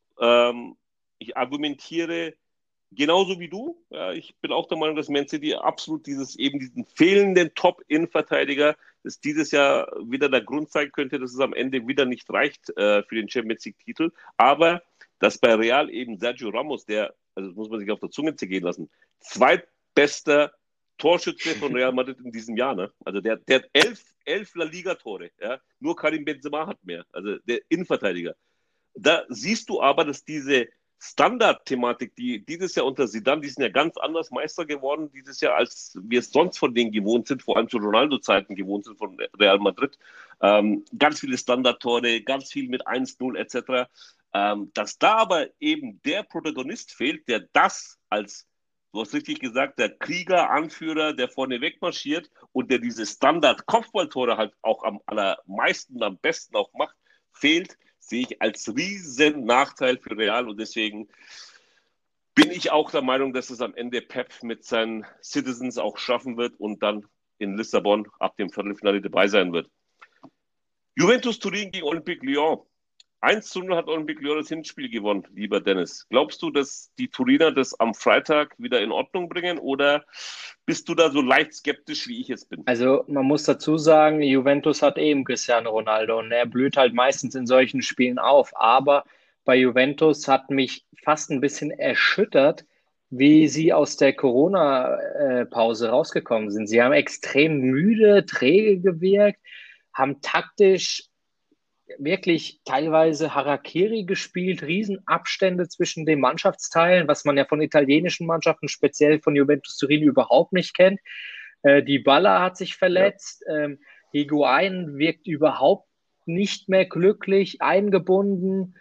Ich argumentiere genauso wie du. Ja, ich bin auch der Meinung, dass Man City absolut diesen fehlenden Top-In-Verteidiger, dass dieses Jahr wieder der Grund sein könnte, dass es am Ende wieder nicht reicht für den Champions League-Titel. Aber dass bei Real eben Sergio Ramos, also das muss man sich auf der Zunge zergehen lassen, zweitbester Torschütze von Real Madrid in diesem Jahr. Ne? Also der hat elf La Liga-Tore. Ja? Nur Karim Benzema hat mehr. Also der Innenverteidiger. Da siehst du aber, dass diese Standard-Thematik, die dieses Jahr unter Zidane, die sind ja ganz anders Meister geworden dieses Jahr, als wir es sonst von denen gewohnt sind, vor allem zu Ronaldo-Zeiten gewohnt sind von Real Madrid. Ganz viele Standard-Tore, ganz viel mit 1-0 etc. Dass da aber eben der Protagonist fehlt, der das als, du hast richtig gesagt, der Krieger, Anführer, der vorne wegmarschiert und der diese Standard-Kopfballtore halt auch am allermeisten, am besten auch macht, fehlt, sehe ich als riesen Nachteil für Real und deswegen bin ich auch der Meinung, dass es am Ende Pep mit seinen Citizens auch schaffen wird und dann in Lissabon ab dem Viertelfinale dabei sein wird. Juventus Turin gegen Olympique Lyon. 1-0 hat Olympique Lyon das Hinspiel gewonnen, lieber Dennis. Glaubst du, dass die Turiner das am Freitag wieder in Ordnung bringen oder bist du da so leicht skeptisch, wie ich es bin? Also man muss dazu sagen, Juventus hat eben Cristiano Ronaldo und er blüht halt meistens in solchen Spielen auf. Aber bei Juventus hat mich fast ein bisschen erschüttert, wie sie aus der Corona-Pause rausgekommen sind. Sie haben extrem müde, träge gewirkt, haben taktisch wirklich teilweise Harakiri gespielt, Riesenabstände zwischen den Mannschaftsteilen, was man ja von italienischen Mannschaften, speziell von Juventus Turin, überhaupt nicht kennt. Dybala hat sich verletzt, Higuain wirkt überhaupt nicht mehr glücklich, eingebunden.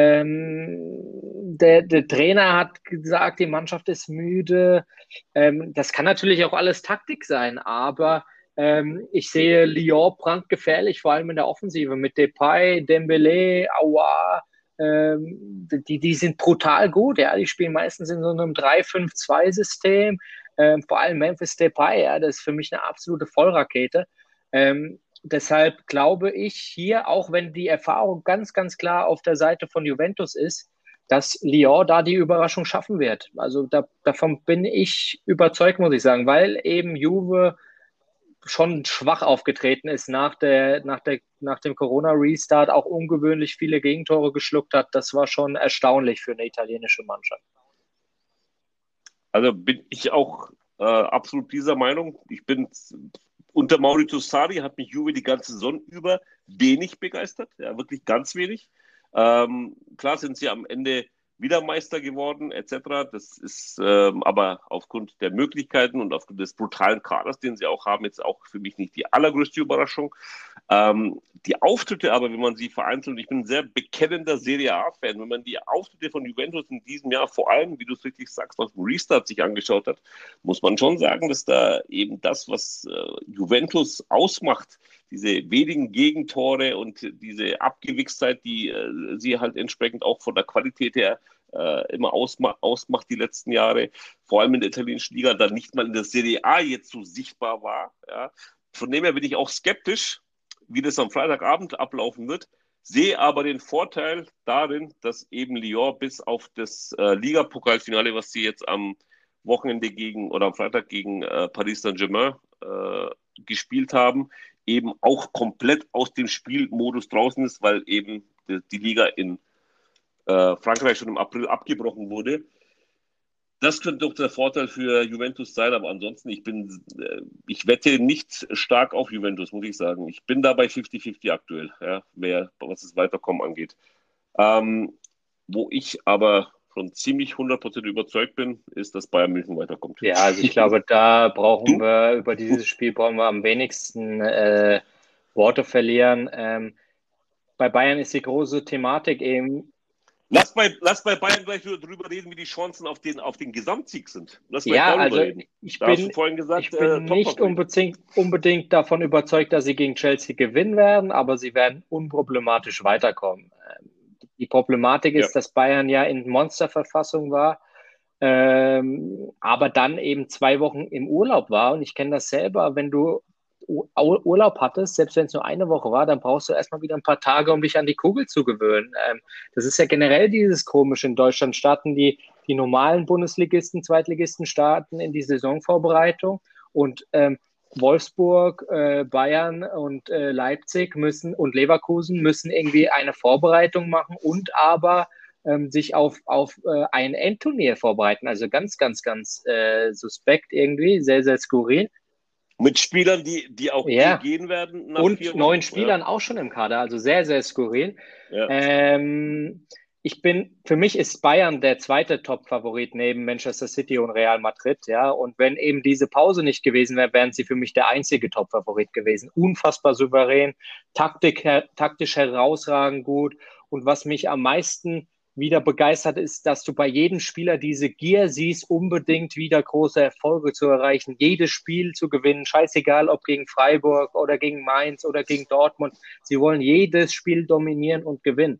Der Trainer hat gesagt, die Mannschaft ist müde. Das kann natürlich auch alles Taktik sein, aber ich sehe Lyon brandgefährlich, vor allem in der Offensive mit Depay, Dembélé, Aouar. Die sind brutal gut. Ja? Die spielen meistens in so einem 3-5-2-System. Vor allem Memphis Depay, ja, das ist für mich eine absolute Vollrakete. Deshalb glaube ich hier, auch wenn die Erfahrung ganz, ganz klar auf der Seite von Juventus ist, dass Lyon da die Überraschung schaffen wird. Also davon bin ich überzeugt, muss ich sagen, weil eben Juve schon schwach aufgetreten ist nach dem Corona-Restart, auch ungewöhnlich viele Gegentore geschluckt hat. Das war schon erstaunlich für eine italienische Mannschaft. Also bin ich auch absolut dieser Meinung. Ich bin unter Maurizio Sarri hat mich Juve die ganze Saison über wenig begeistert, ja, wirklich ganz wenig. Klar sind sie am Ende wieder Meister geworden, etc. Das ist aber aufgrund der Möglichkeiten und aufgrund des brutalen Kaders, den sie auch haben, jetzt auch für mich nicht die allergrößte Überraschung. Die Auftritte aber, wenn man sie vereinzelt, und ich bin ein sehr bekennender Serie A-Fan, wenn man die Auftritte von Juventus in diesem Jahr vor allem, wie du es richtig sagst, aus dem Restart sich angeschaut hat, muss man schon sagen, dass da eben das, was Juventus ausmacht, diese wenigen Gegentore und diese Abgewichstheit, die sie halt entsprechend auch von der Qualität her immer ausmacht die letzten Jahre, vor allem in der italienischen Liga, dann nicht mal in der Serie A jetzt so sichtbar war. Ja. Von dem her bin ich auch skeptisch, wie das am Freitagabend ablaufen wird, sehe aber den Vorteil darin, dass eben Lyon bis auf das Ligapokalfinale, was sie jetzt am Wochenende am Freitag gegen Paris Saint-Germain gespielt haben, eben auch komplett aus dem Spielmodus draußen ist, weil eben die Liga in Frankreich schon im April abgebrochen wurde. Das könnte doch der Vorteil für Juventus sein, aber ansonsten, ich wette nicht stark auf Juventus, muss ich sagen. Ich bin da bei 50-50 aktuell, ja, was das Weiterkommen angeht. Wo ich aber schon ziemlich 100% überzeugt bin, ist, dass Bayern München weiterkommt. Ja, also ich glaube, über dieses Spiel brauchen wir am wenigsten Worte verlieren. Bei Bayern ist die große Thematik eben. Lass bei Bayern gleich drüber reden, wie die Chancen auf den Gesamtsieg sind. Ja, also ich bin nicht unbedingt davon überzeugt, dass sie gegen Chelsea gewinnen werden, aber sie werden unproblematisch weiterkommen. Die Problematik ist, dass Bayern ja in Monsterverfassung war aber dann eben 2 Wochen im Urlaub war. Und ich kenne das selber, wenn du Urlaub hattest, selbst wenn es nur eine Woche war, dann brauchst du erstmal wieder ein paar Tage, um dich an die Kugel zu gewöhnen. Das ist ja generell dieses Komische in Deutschland. Starten die normalen Bundesligisten, Zweitligisten starten in die Saisonvorbereitung und Wolfsburg, Bayern und Leipzig müssen und Leverkusen müssen irgendwie eine Vorbereitung machen und aber sich auf ein Endturnier vorbereiten. Also ganz, ganz, ganz suspekt irgendwie, sehr, sehr skurril. Mit Spielern, die auch Ja, gehen werden nach und 4 Wochen. 9 Spielern auch schon im Kader, also sehr, sehr skurril. Ja. Für mich ist Bayern der zweite Top-Favorit neben Manchester City und Real Madrid, ja. Und wenn eben diese Pause nicht gewesen wäre, wären sie für mich der einzige Top-Favorit gewesen. Unfassbar souverän, taktisch herausragend gut. Und was mich am meisten wieder begeistert ist, dass du bei jedem Spieler diese Gier siehst, unbedingt wieder große Erfolge zu erreichen, jedes Spiel zu gewinnen, scheißegal ob gegen Freiburg oder gegen Mainz oder gegen Dortmund. Sie wollen jedes Spiel dominieren und gewinnen.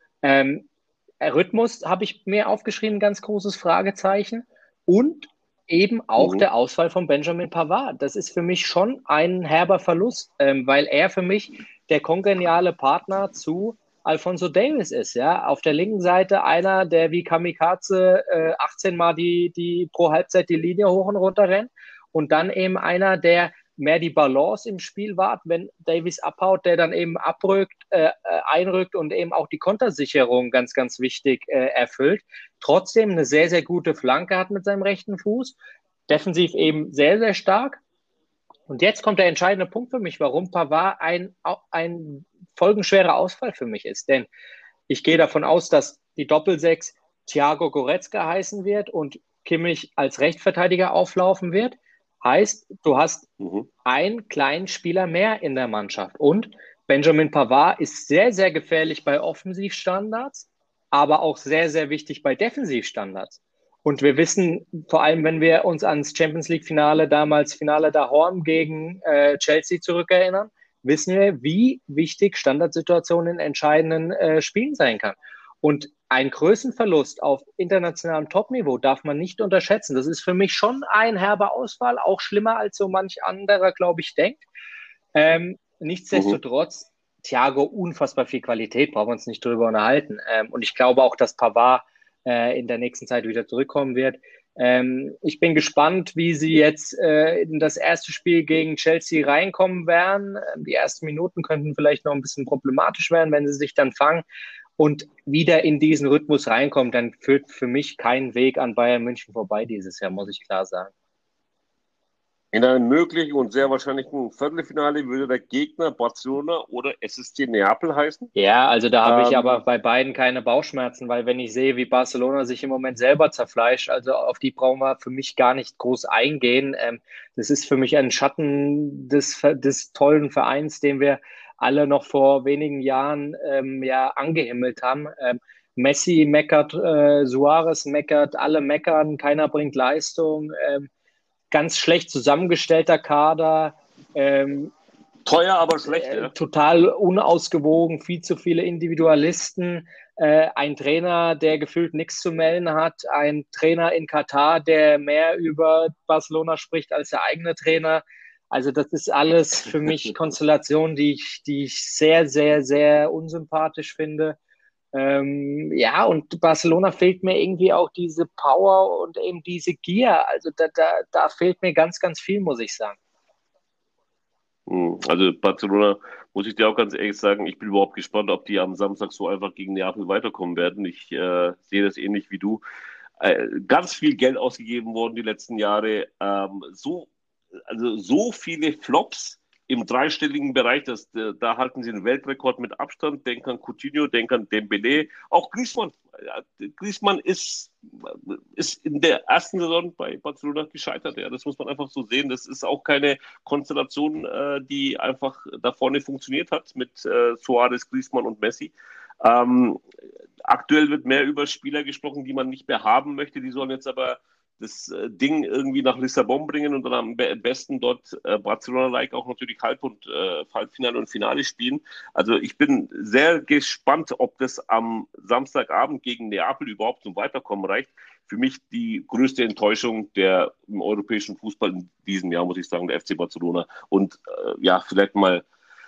Rhythmus habe ich mir aufgeschrieben, ganz großes Fragezeichen. Und eben auch Mhm. der Ausfall von Benjamin Pavard. Das ist für mich schon ein herber Verlust, weil er für mich der kongeniale Partner zu Alphonso Davies ist. Ja? Auf der linken Seite einer, der wie Kamikaze 18 Mal die pro Halbzeit die Linie hoch und runter rennt. Und dann eben einer, der mehr die Balance im Spiel wahrt, wenn Davies abhaut, der dann eben einrückt und eben auch die Kontersicherung ganz, ganz wichtig erfüllt. Trotzdem eine sehr, sehr gute Flanke hat mit seinem rechten Fuß. Defensiv eben sehr, sehr stark. Und jetzt kommt der entscheidende Punkt für mich, warum Pavard ein folgenschwerer Ausfall für mich ist. Denn ich gehe davon aus, dass die Doppelsechs Thiago Goretzka heißen wird und Kimmich als Rechtsverteidiger auflaufen wird. Heißt, du hast einen kleinen Spieler mehr in der Mannschaft. Und Benjamin Pavard ist sehr, sehr gefährlich bei Offensivstandards, aber auch sehr, sehr wichtig bei Defensivstandards. Und wir wissen, vor allem wenn wir uns ans Champions League-Finale, damals Finale Dahoum gegen Chelsea zurückerinnern, wissen wir, wie wichtig Standardsituationen in entscheidenden Spielen sein kann. Und ein Größenverlust auf internationalem Topniveau darf man nicht unterschätzen. Das ist für mich schon ein herber Ausfall, auch schlimmer als so manch anderer, glaube ich, denkt. Nichtsdestotrotz, Thiago, unfassbar viel Qualität, brauchen wir uns nicht drüber unterhalten. Und ich glaube auch, dass Pavard in der nächsten Zeit wieder zurückkommen wird. Ich bin gespannt, wie sie jetzt in das erste Spiel gegen Chelsea reinkommen werden. Die ersten Minuten könnten vielleicht noch ein bisschen problematisch werden, wenn sie sich dann fangen und wieder in diesen Rhythmus reinkommen. Dann führt für mich kein Weg an Bayern München vorbei dieses Jahr, muss ich klar sagen. In einem möglichen und sehr wahrscheinlichen Viertelfinale würde der Gegner Barcelona oder SSC Neapel heißen. Ja, also da habe ich aber bei beiden keine Bauchschmerzen, weil wenn ich sehe, wie Barcelona sich im Moment selber zerfleischt, also auf die brauchen wir für mich gar nicht groß eingehen. Das ist für mich ein Schatten des tollen Vereins, den wir alle noch vor wenigen Jahren ja angehimmelt haben. Messi meckert, Suarez meckert, alle meckern, keiner bringt Leistung. Ganz schlecht zusammengestellter Kader. Teuer, aber schlecht. Total unausgewogen, viel zu viele Individualisten. Ein Trainer, der gefühlt nichts zu melden hat. Ein Trainer in Katar, der mehr über Barcelona spricht als der eigene Trainer. Also das ist alles für mich Konstellationen, die ich sehr, sehr, sehr unsympathisch finde. Ja, und Barcelona fehlt mir irgendwie auch diese Power und eben diese Gier. Also da fehlt mir ganz, ganz viel, muss ich sagen. Also Barcelona, muss ich dir auch ganz ehrlich sagen, ich bin überhaupt gespannt, ob die am Samstag so einfach gegen Neapel weiterkommen werden. Ich sehe das ähnlich wie du. Ganz viel Geld ausgegeben worden die letzten Jahre. So viele Flops im dreistelligen Bereich, da halten sie einen Weltrekord mit Abstand. Denk an Coutinho, denk an Dembélé, auch Griezmann. Griezmann ist in der ersten Saison bei Barcelona gescheitert. Ja, das muss man einfach so sehen. Das ist auch keine Konstellation, die einfach da vorne funktioniert hat mit Suarez, Griezmann und Messi. Aktuell wird mehr über Spieler gesprochen, die man nicht mehr haben möchte. Die sollen jetzt aber Ding irgendwie nach Lissabon bringen und dann am besten dort Barcelona-like auch natürlich Halbfinale und Finale spielen. Also ich bin sehr gespannt, ob das am Samstagabend gegen Neapel überhaupt zum Weiterkommen reicht. Für mich die größte Enttäuschung im europäischen Fußball in diesem Jahr, muss ich sagen, der FC Barcelona. Und ja, vielleicht mal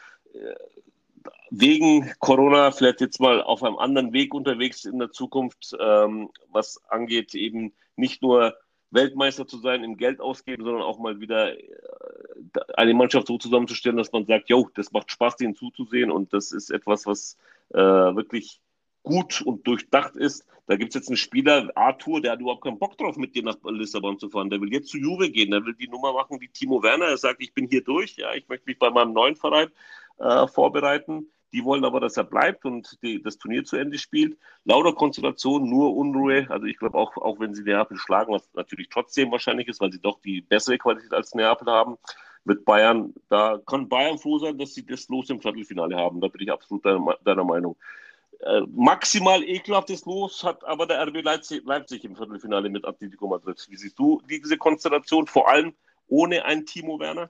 wegen Corona vielleicht jetzt mal auf einem anderen Weg unterwegs in der Zukunft, was angeht, eben nicht nur Weltmeister zu sein im Geld ausgeben, sondern auch mal wieder eine Mannschaft so zusammenzustellen, dass man sagt, jo, das macht Spaß, denen zuzusehen und das ist etwas, was wirklich gut und durchdacht ist. Da gibt es jetzt einen Spieler, Arthur, der hat überhaupt keinen Bock drauf, mit dir nach Lissabon zu fahren. Der will jetzt zu Juve gehen, der will die Nummer machen wie Timo Werner. Er sagt, ich bin hier durch, ja, ich möchte mich bei meinem neuen Verein vorbereiten. Die wollen aber, dass er bleibt und das Turnier zu Ende spielt. Lauter Konstellation, nur Unruhe. Also ich glaube auch wenn sie Neapel schlagen, was natürlich trotzdem wahrscheinlich ist, weil sie doch die bessere Qualität als Neapel haben, kann Bayern froh sein, dass sie das Los im Viertelfinale haben. Da bin ich absolut deiner Meinung. Maximal ekelhaftes Los hat aber der RB Leipzig im Viertelfinale mit Atletico Madrid. Wie siehst du diese Konstellation, vor allem ohne einen Timo Werner?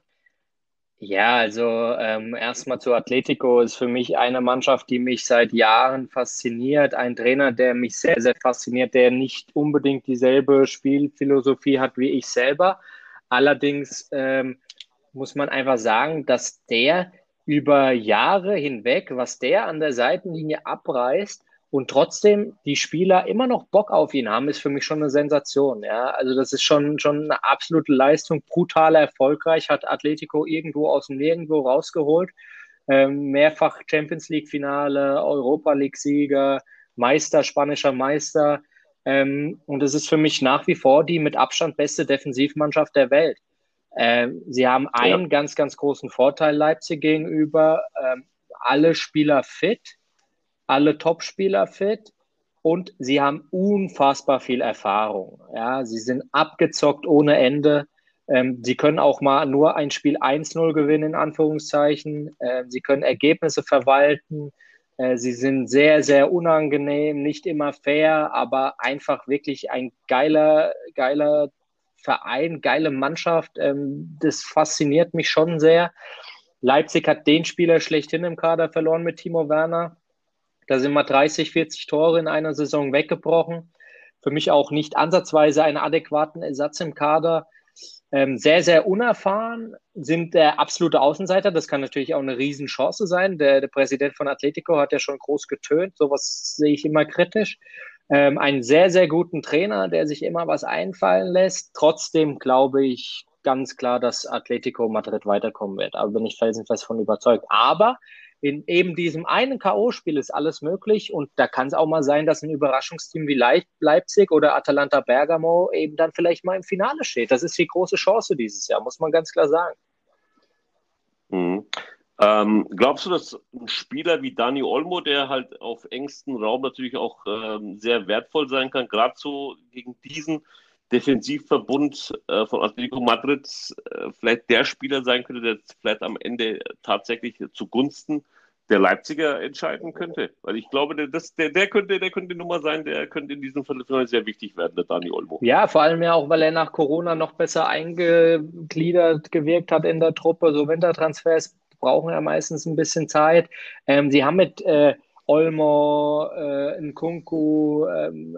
Ja, also erstmal zu Atletico ist für mich eine Mannschaft, die mich seit Jahren fasziniert. Ein Trainer, der mich sehr, sehr fasziniert, der nicht unbedingt dieselbe Spielphilosophie hat wie ich selber. Allerdings muss man einfach sagen, dass der über Jahre hinweg, was der an der Seitenlinie abreißt und trotzdem die Spieler immer noch Bock auf ihn haben, ist für mich schon eine Sensation. Ja, also das ist schon eine absolute Leistung, brutal erfolgreich, hat Atletico irgendwo aus dem Nirgendwo rausgeholt. Mehrfach Champions League Finale, Europa League Sieger, Meister, spanischer Meister. Und es ist für mich nach wie vor die mit Abstand beste Defensivmannschaft der Welt. Sie haben Ja. einen ganz, ganz großen Vorteil Leipzig gegenüber. Alle Spieler fit, alle Top-Spieler fit und sie haben unfassbar viel Erfahrung. Ja, sie sind abgezockt ohne Ende. Sie können auch mal nur ein Spiel 1-0 gewinnen, in Anführungszeichen. Sie können Ergebnisse verwalten. Sie sind sehr, sehr unangenehm, nicht immer fair, aber einfach wirklich ein geiler Verein, geile Mannschaft. Das fasziniert mich schon sehr. Leipzig hat den Spieler schlechthin im Kader verloren mit Timo Werner. Da sind mal 30, 40 Tore in einer Saison weggebrochen. Für mich auch nicht ansatzweise einen adäquaten Ersatz im Kader. Sehr, sehr unerfahren, sind der absolute Außenseiter. Das kann natürlich auch eine Riesenchance sein. Der Präsident von Atletico hat ja schon groß getönt. Sowas sehe ich immer kritisch. Einen sehr, sehr guten Trainer, der sich immer was einfallen lässt. Trotzdem glaube ich ganz klar, dass Atletico Madrid weiterkommen wird. Aber bin ich felsenfest von überzeugt. Aber in eben diesem einen K.O.-Spiel ist alles möglich und da kann es auch mal sein, dass ein Überraschungsteam wie Leipzig oder Atalanta Bergamo eben dann vielleicht mal im Finale steht. Das ist die große Chance dieses Jahr, muss man ganz klar sagen. Mhm. Glaubst du, dass ein Spieler wie Dani Olmo, der halt auf engstem Raum natürlich auch sehr wertvoll sein kann, gerade so gegen diesen Defensivverbund von Atletico Madrid, vielleicht der Spieler sein könnte, der vielleicht am Ende tatsächlich zugunsten der Leipziger entscheiden könnte? Weil ich glaube, der könnte die Nummer sein, der könnte in diesem Viertelfinale sehr wichtig werden, der Dani Olmo. Ja, vor allem ja auch, weil er nach Corona noch besser eingegliedert gewirkt hat in der Truppe. So Wintertransfers brauchen ja meistens ein bisschen Zeit. Sie haben mit Olmo, Nkunku,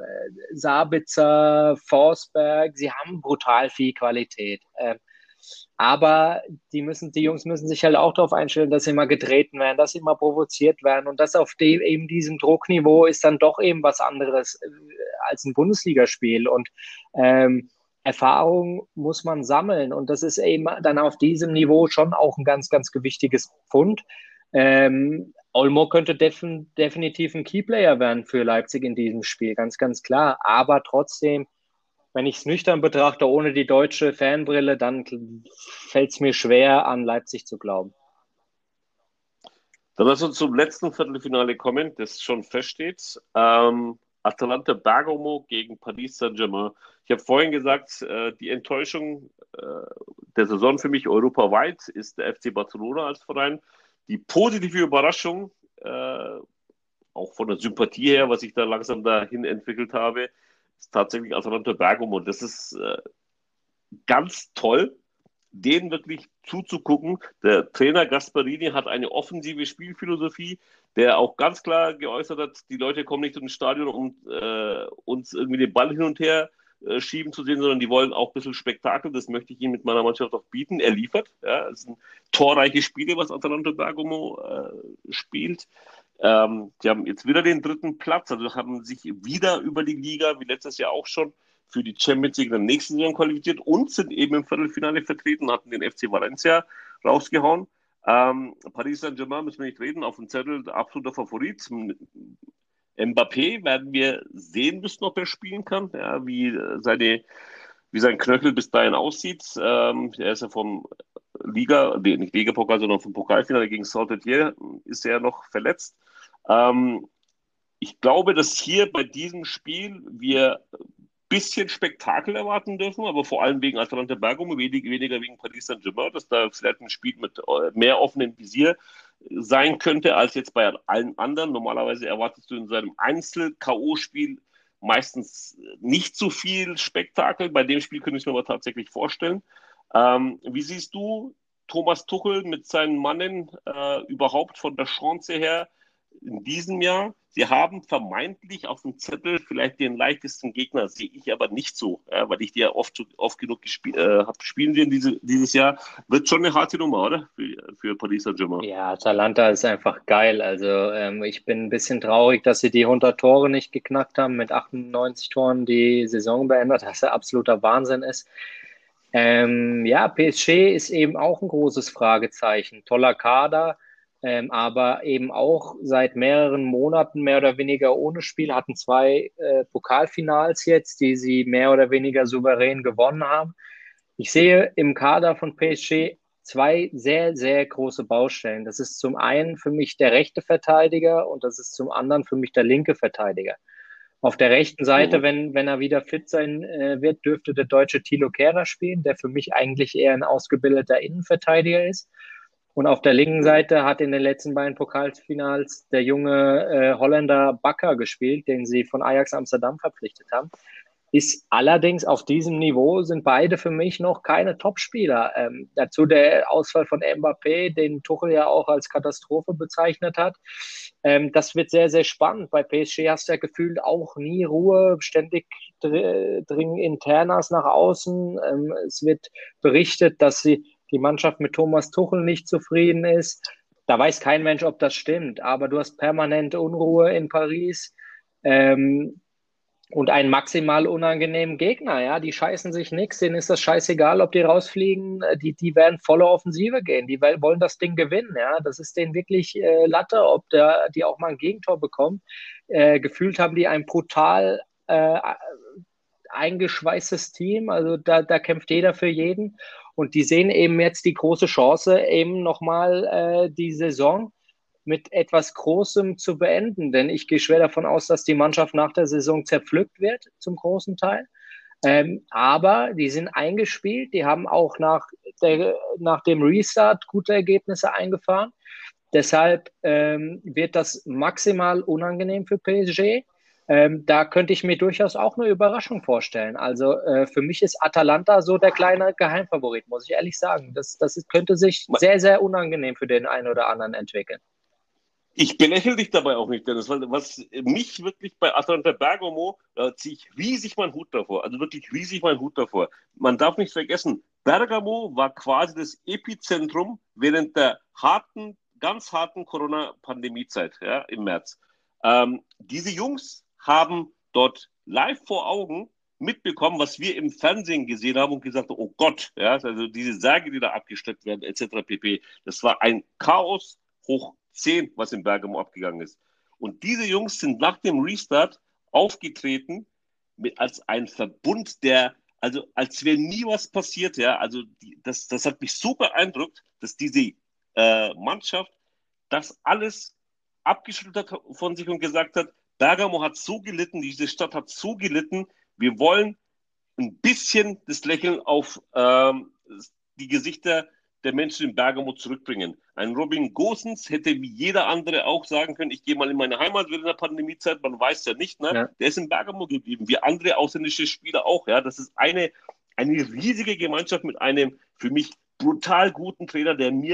Sabitzer, Forsberg, sie haben brutal viel Qualität. Aber die Jungs müssen sich halt auch darauf einstellen, dass sie mal getreten werden, dass sie mal provoziert werden. Und das auf eben diesem Druckniveau ist dann doch eben was anderes als ein Bundesligaspiel. Und Erfahrung muss man sammeln. Und das ist eben dann auf diesem Niveau schon auch ein ganz, ganz gewichtiges Pfund. Olmo könnte definitiv ein Keyplayer werden für Leipzig in diesem Spiel, ganz, ganz klar. Aber trotzdem, wenn ich es nüchtern betrachte, ohne die deutsche Fanbrille, dann fällt es mir schwer, an Leipzig zu glauben. Dann lass uns zum letzten Viertelfinale kommen, das schon feststeht. Atalanta Bergamo gegen Paris Saint-Germain. Ich habe vorhin gesagt, die Enttäuschung der Saison für mich europaweit ist der FC Barcelona als Verein. Die positive Überraschung, auch von der Sympathie her, was ich da langsam dahin entwickelt habe, ist tatsächlich Atalanta Bergamo. Das ist ganz toll, denen wirklich zuzugucken. Der Trainer Gasparini hat eine offensive Spielphilosophie, der auch ganz klar geäußert hat, die Leute kommen nicht ins Stadion, um uns irgendwie den Ball hin und her schieben zu sehen, sondern die wollen auch ein bisschen Spektakel. Das möchte ich ihm mit meiner Mannschaft auch bieten. Er liefert. Ja, es sind torreiche Spiele, was Atalanta Bergamo spielt. Die haben jetzt wieder den 3. Platz, also haben sich wieder über die Liga, wie letztes Jahr auch schon, für die Champions League in der nächsten Saison qualifiziert und sind eben im Viertelfinale vertreten, hatten den FC Valencia rausgehauen. Paris Saint-Germain müssen wir nicht reden, auf dem Zettel der absoluter Favorit. Mbappé werden wir sehen müssen, ob er spielen kann, ja, wie sein Knöchel bis dahin aussieht. Er ist ja vom nicht Ligapokal, sondern vom Pokalfinale gegen Saint-Étienne ist er noch verletzt. Ich glaube, dass hier bei diesem Spiel wir bisschen Spektakel erwarten dürfen, aber vor allem wegen Atalanta Bergamo, weniger wegen Paris Saint-Germain, dass da vielleicht ein Spiel mit mehr offenem Visier sein könnte, als jetzt bei allen anderen. Normalerweise erwartest du in seinem Einzel-K.O.-Spiel meistens nicht so viel Spektakel. Bei dem Spiel könnte ich mir aber tatsächlich vorstellen. Wie siehst du Thomas Tuchel mit seinen Mannen überhaupt von der Chance her in diesem Jahr? Sie haben vermeintlich auf dem Zettel vielleicht den leichtesten Gegner, sehe ich aber nicht so, weil ich die ja oft genug habe spielen sehen dieses Jahr. Wird schon eine harte Nummer, oder? Für Paris Saint-Germain. Ja, Atalanta ist einfach geil. Also ich bin ein bisschen traurig, dass sie die 100 Tore nicht geknackt haben, mit 98 Toren die Saison beendet, was ja absoluter Wahnsinn ist. Ja, PSG ist eben auch ein großes Fragezeichen. Toller Kader, aber eben auch seit mehreren Monaten mehr oder weniger ohne Spiel, hatten 2 Pokalfinals jetzt, die sie mehr oder weniger souverän gewonnen haben. Ich sehe im Kader von PSG 2 sehr, sehr große Baustellen. Das ist zum einen für mich der rechte Verteidiger und das ist zum anderen für mich der linke Verteidiger. Auf der rechten Seite, wenn er wieder fit sein wird, dürfte der deutsche Thilo Kehrer spielen, der für mich eigentlich eher ein ausgebildeter Innenverteidiger ist. Und auf der linken Seite hat in den letzten beiden Pokalfinals der junge Holländer Bakker gespielt, den sie von Ajax Amsterdam verpflichtet haben. Ist allerdings auf diesem Niveau sind beide für mich noch keine Topspieler. Dazu der Ausfall von Mbappé, den Tuchel ja auch als Katastrophe bezeichnet hat. Das wird sehr, sehr spannend. Bei PSG hast du ja gefühlt auch nie Ruhe, ständig dringen Internas nach außen. Es wird berichtet, dass die Mannschaft mit Thomas Tuchel nicht zufrieden ist. Da weiß kein Mensch, ob das stimmt, aber du hast permanente Unruhe in Paris. Und einen maximal unangenehmen Gegner, ja, die scheißen sich nichts, denen ist das scheißegal, ob die rausfliegen, die werden volle Offensive gehen, die wollen das Ding gewinnen, ja, das ist denen wirklich Latte, ob die auch mal ein Gegentor bekommen. Gefühlt haben die ein brutal eingeschweißtes Team, also da kämpft jeder für jeden und die sehen eben jetzt die große Chance, eben nochmal die Saison mit etwas Großem zu beenden. Denn ich gehe schwer davon aus, dass die Mannschaft nach der Saison zerpflückt wird, zum großen Teil. Aber die sind eingespielt, die haben auch nach dem Restart gute Ergebnisse eingefahren. Deshalb wird das maximal unangenehm für PSG. Da könnte ich mir durchaus auch eine Überraschung vorstellen. Also für mich ist Atalanta so der kleine Geheimfavorit, muss ich ehrlich sagen. Das könnte sich sehr, sehr unangenehm für den einen oder anderen entwickeln. Ich belächle dich dabei auch nicht, Dennis, weil was mich wirklich bei Atalanta Bergamo, da ziehe ich riesig meinen Hut davor, also wirklich riesig meinen Hut davor. Man darf nicht vergessen, Bergamo war quasi das Epizentrum während der ganz harten Corona-Pandemie-Zeit, ja, im März. Diese Jungs haben dort live vor Augen mitbekommen, was wir im Fernsehen gesehen haben und gesagt haben, oh Gott, ja, also diese Särge, die da abgesteckt werden, etc. pp. Das war ein Chaos hoch 10, was in Bergamo abgegangen ist. Und diese Jungs sind nach dem Restart aufgetreten als ein Verbund, also als wäre nie was passiert, ja, also das hat mich so beeindruckt, dass diese Mannschaft das alles abgeschüttelt hat von sich und gesagt hat, Bergamo hat so gelitten, diese Stadt hat so gelitten, wir wollen ein bisschen das Lächeln auf die Gesichter der Menschen in Bergamo zurückbringen. Ein Robin Gosens hätte wie jeder andere auch sagen können, ich gehe mal in meine Heimat während der Pandemiezeit, man weiß ja nicht, ne? Ja. Der ist in Bergamo geblieben, wie andere ausländische Spieler auch. Ja? Das ist eine riesige Gemeinschaft mit einem für mich brutal guten Trainer, der mir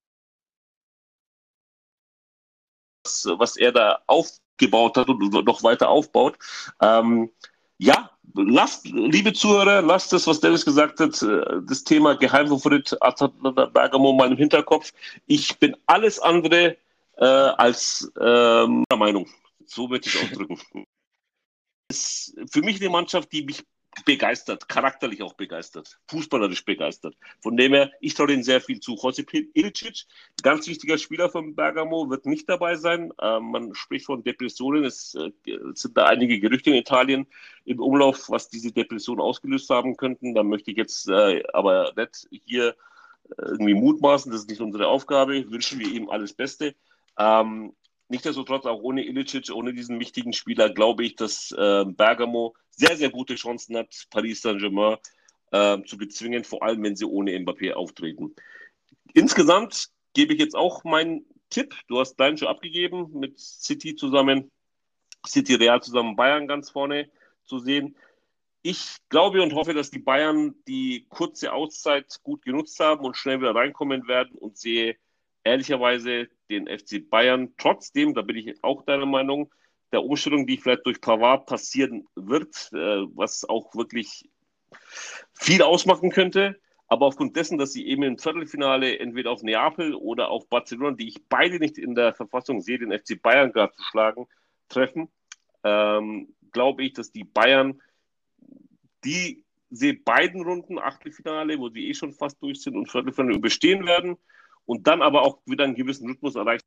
was er da aufgebaut hat und noch weiter aufbaut. Ja, liebe Zuhörer, lasst das, was Dennis gesagt hat, das Thema Geheimfavorit Atalanta Bergamo mal im Hinterkopf. Ich bin alles andere als Meinung. So würde ich es ausdrücken. Es ist für mich eine Mannschaft, die mich begeistert, charakterlich auch begeistert, fußballerisch begeistert. Von dem her, ich traue denen sehr viel zu. Josip Ilicic, ganz wichtiger Spieler von Bergamo, wird nicht dabei sein. Man spricht von Depressionen. Es sind da einige Gerüchte in Italien im Umlauf, was diese Depression ausgelöst haben könnten. Da möchte ich jetzt aber nicht hier irgendwie mutmaßen. Das ist nicht unsere Aufgabe. Wünschen wir ihm alles Beste. Nichtsdestotrotz, auch ohne Ilicic, ohne diesen wichtigen Spieler, glaube ich, dass Bergamo sehr, sehr gute Chancen hat, Paris Saint-Germain zu bezwingen, vor allem wenn sie ohne Mbappé auftreten. Insgesamt gebe ich jetzt auch meinen Tipp. Du hast deinen schon abgegeben, mit City zusammen, City Real zusammen, Bayern ganz vorne zu sehen. Ich glaube und hoffe, dass die Bayern die kurze Auszeit gut genutzt haben und schnell wieder reinkommen werden und sehe ehrlicherweise den FC Bayern trotzdem, da bin ich auch deiner Meinung, der Umstellung, die vielleicht durch Pavard passieren wird, was auch wirklich viel ausmachen könnte. Aber aufgrund dessen, dass sie eben im Viertelfinale entweder auf Neapel oder auf Barcelona, die ich beide nicht in der Verfassung sehe, den FC Bayern gerade zu schlagen, treffen, glaube ich, dass die Bayern diese beiden Runden, Achtelfinale, wo sie schon fast durch sind und Viertelfinale überstehen werden und dann aber auch wieder einen gewissen Rhythmus erreichen.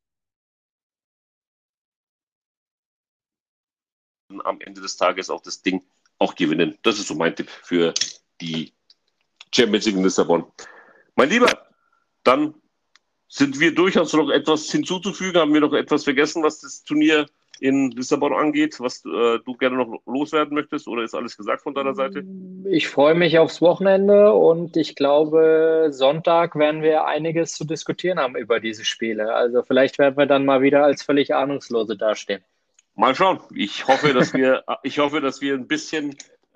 Am Ende des Tages auch das Ding auch gewinnen. Das ist so mein Tipp für die Champions League in Lissabon. Mein Lieber, dann sind wir durch. Hast du noch etwas hinzuzufügen? Haben wir noch etwas vergessen, was das Turnier in Lissabon angeht, was du gerne noch loswerden möchtest? Oder ist alles gesagt von deiner Seite? Ich freue mich aufs Wochenende und ich glaube, Sonntag werden wir einiges zu diskutieren haben über diese Spiele. Also vielleicht werden wir dann mal wieder als völlig Ahnungslose dastehen. Mal schauen. Ich hoffe, dass wir ein bisschen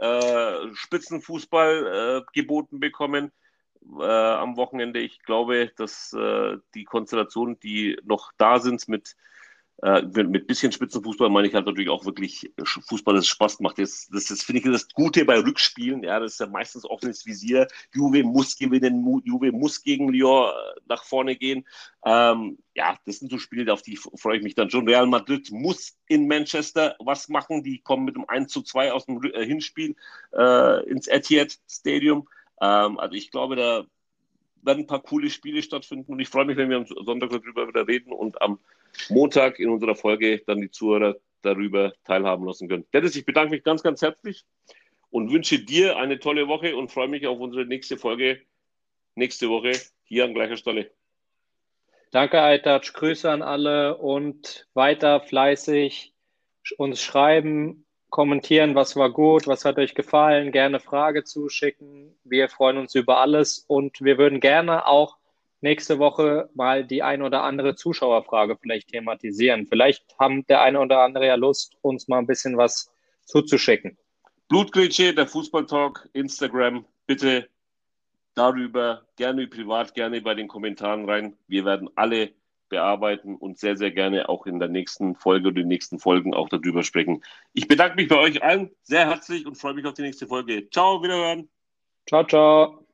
Spitzenfußball geboten bekommen am Wochenende. Ich glaube, dass die Konstellationen, die noch da sind mit bisschen Spitzenfußball, meine ich halt natürlich auch wirklich Fußball, das Spaß macht. Das finde ich das Gute bei Rückspielen. Ja, das ist ja meistens offenes Visier. Juve muss gewinnen, Juve muss gegen Lyon nach vorne gehen. Ja, das sind so Spiele, auf die freue ich mich dann schon. Real Madrid muss in Manchester was machen. Die kommen mit einem 1:2 aus dem Hinspiel ins Etihad Stadium. Also ich glaube, da werden ein paar coole Spiele stattfinden und ich freue mich, wenn wir am Sonntag darüber wieder reden und am Montag in unserer Folge dann die Zuhörer darüber teilhaben lassen können. Dennis, ich bedanke mich ganz, ganz herzlich und wünsche dir eine tolle Woche und freue mich auf unsere nächste Folge nächste Woche hier an gleicher Stelle. Danke, Aytac. Grüße an alle und weiter fleißig uns schreiben, kommentieren, was war gut, was hat euch gefallen, gerne Frage zuschicken. Wir freuen uns über alles und wir würden gerne auch nächste Woche mal die ein oder andere Zuschauerfrage vielleicht thematisieren. Vielleicht haben der eine oder andere ja Lust, uns mal ein bisschen was zuzuschicken. Blutgrätsche, der Fußballtalk, Instagram, bitte darüber, gerne privat, gerne bei den Kommentaren rein. Wir werden alle bearbeiten und sehr, sehr gerne auch in der nächsten Folge oder den nächsten Folgen auch darüber sprechen. Ich bedanke mich bei euch allen sehr herzlich und freue mich auf die nächste Folge. Ciao, wiederhören. Ciao, ciao.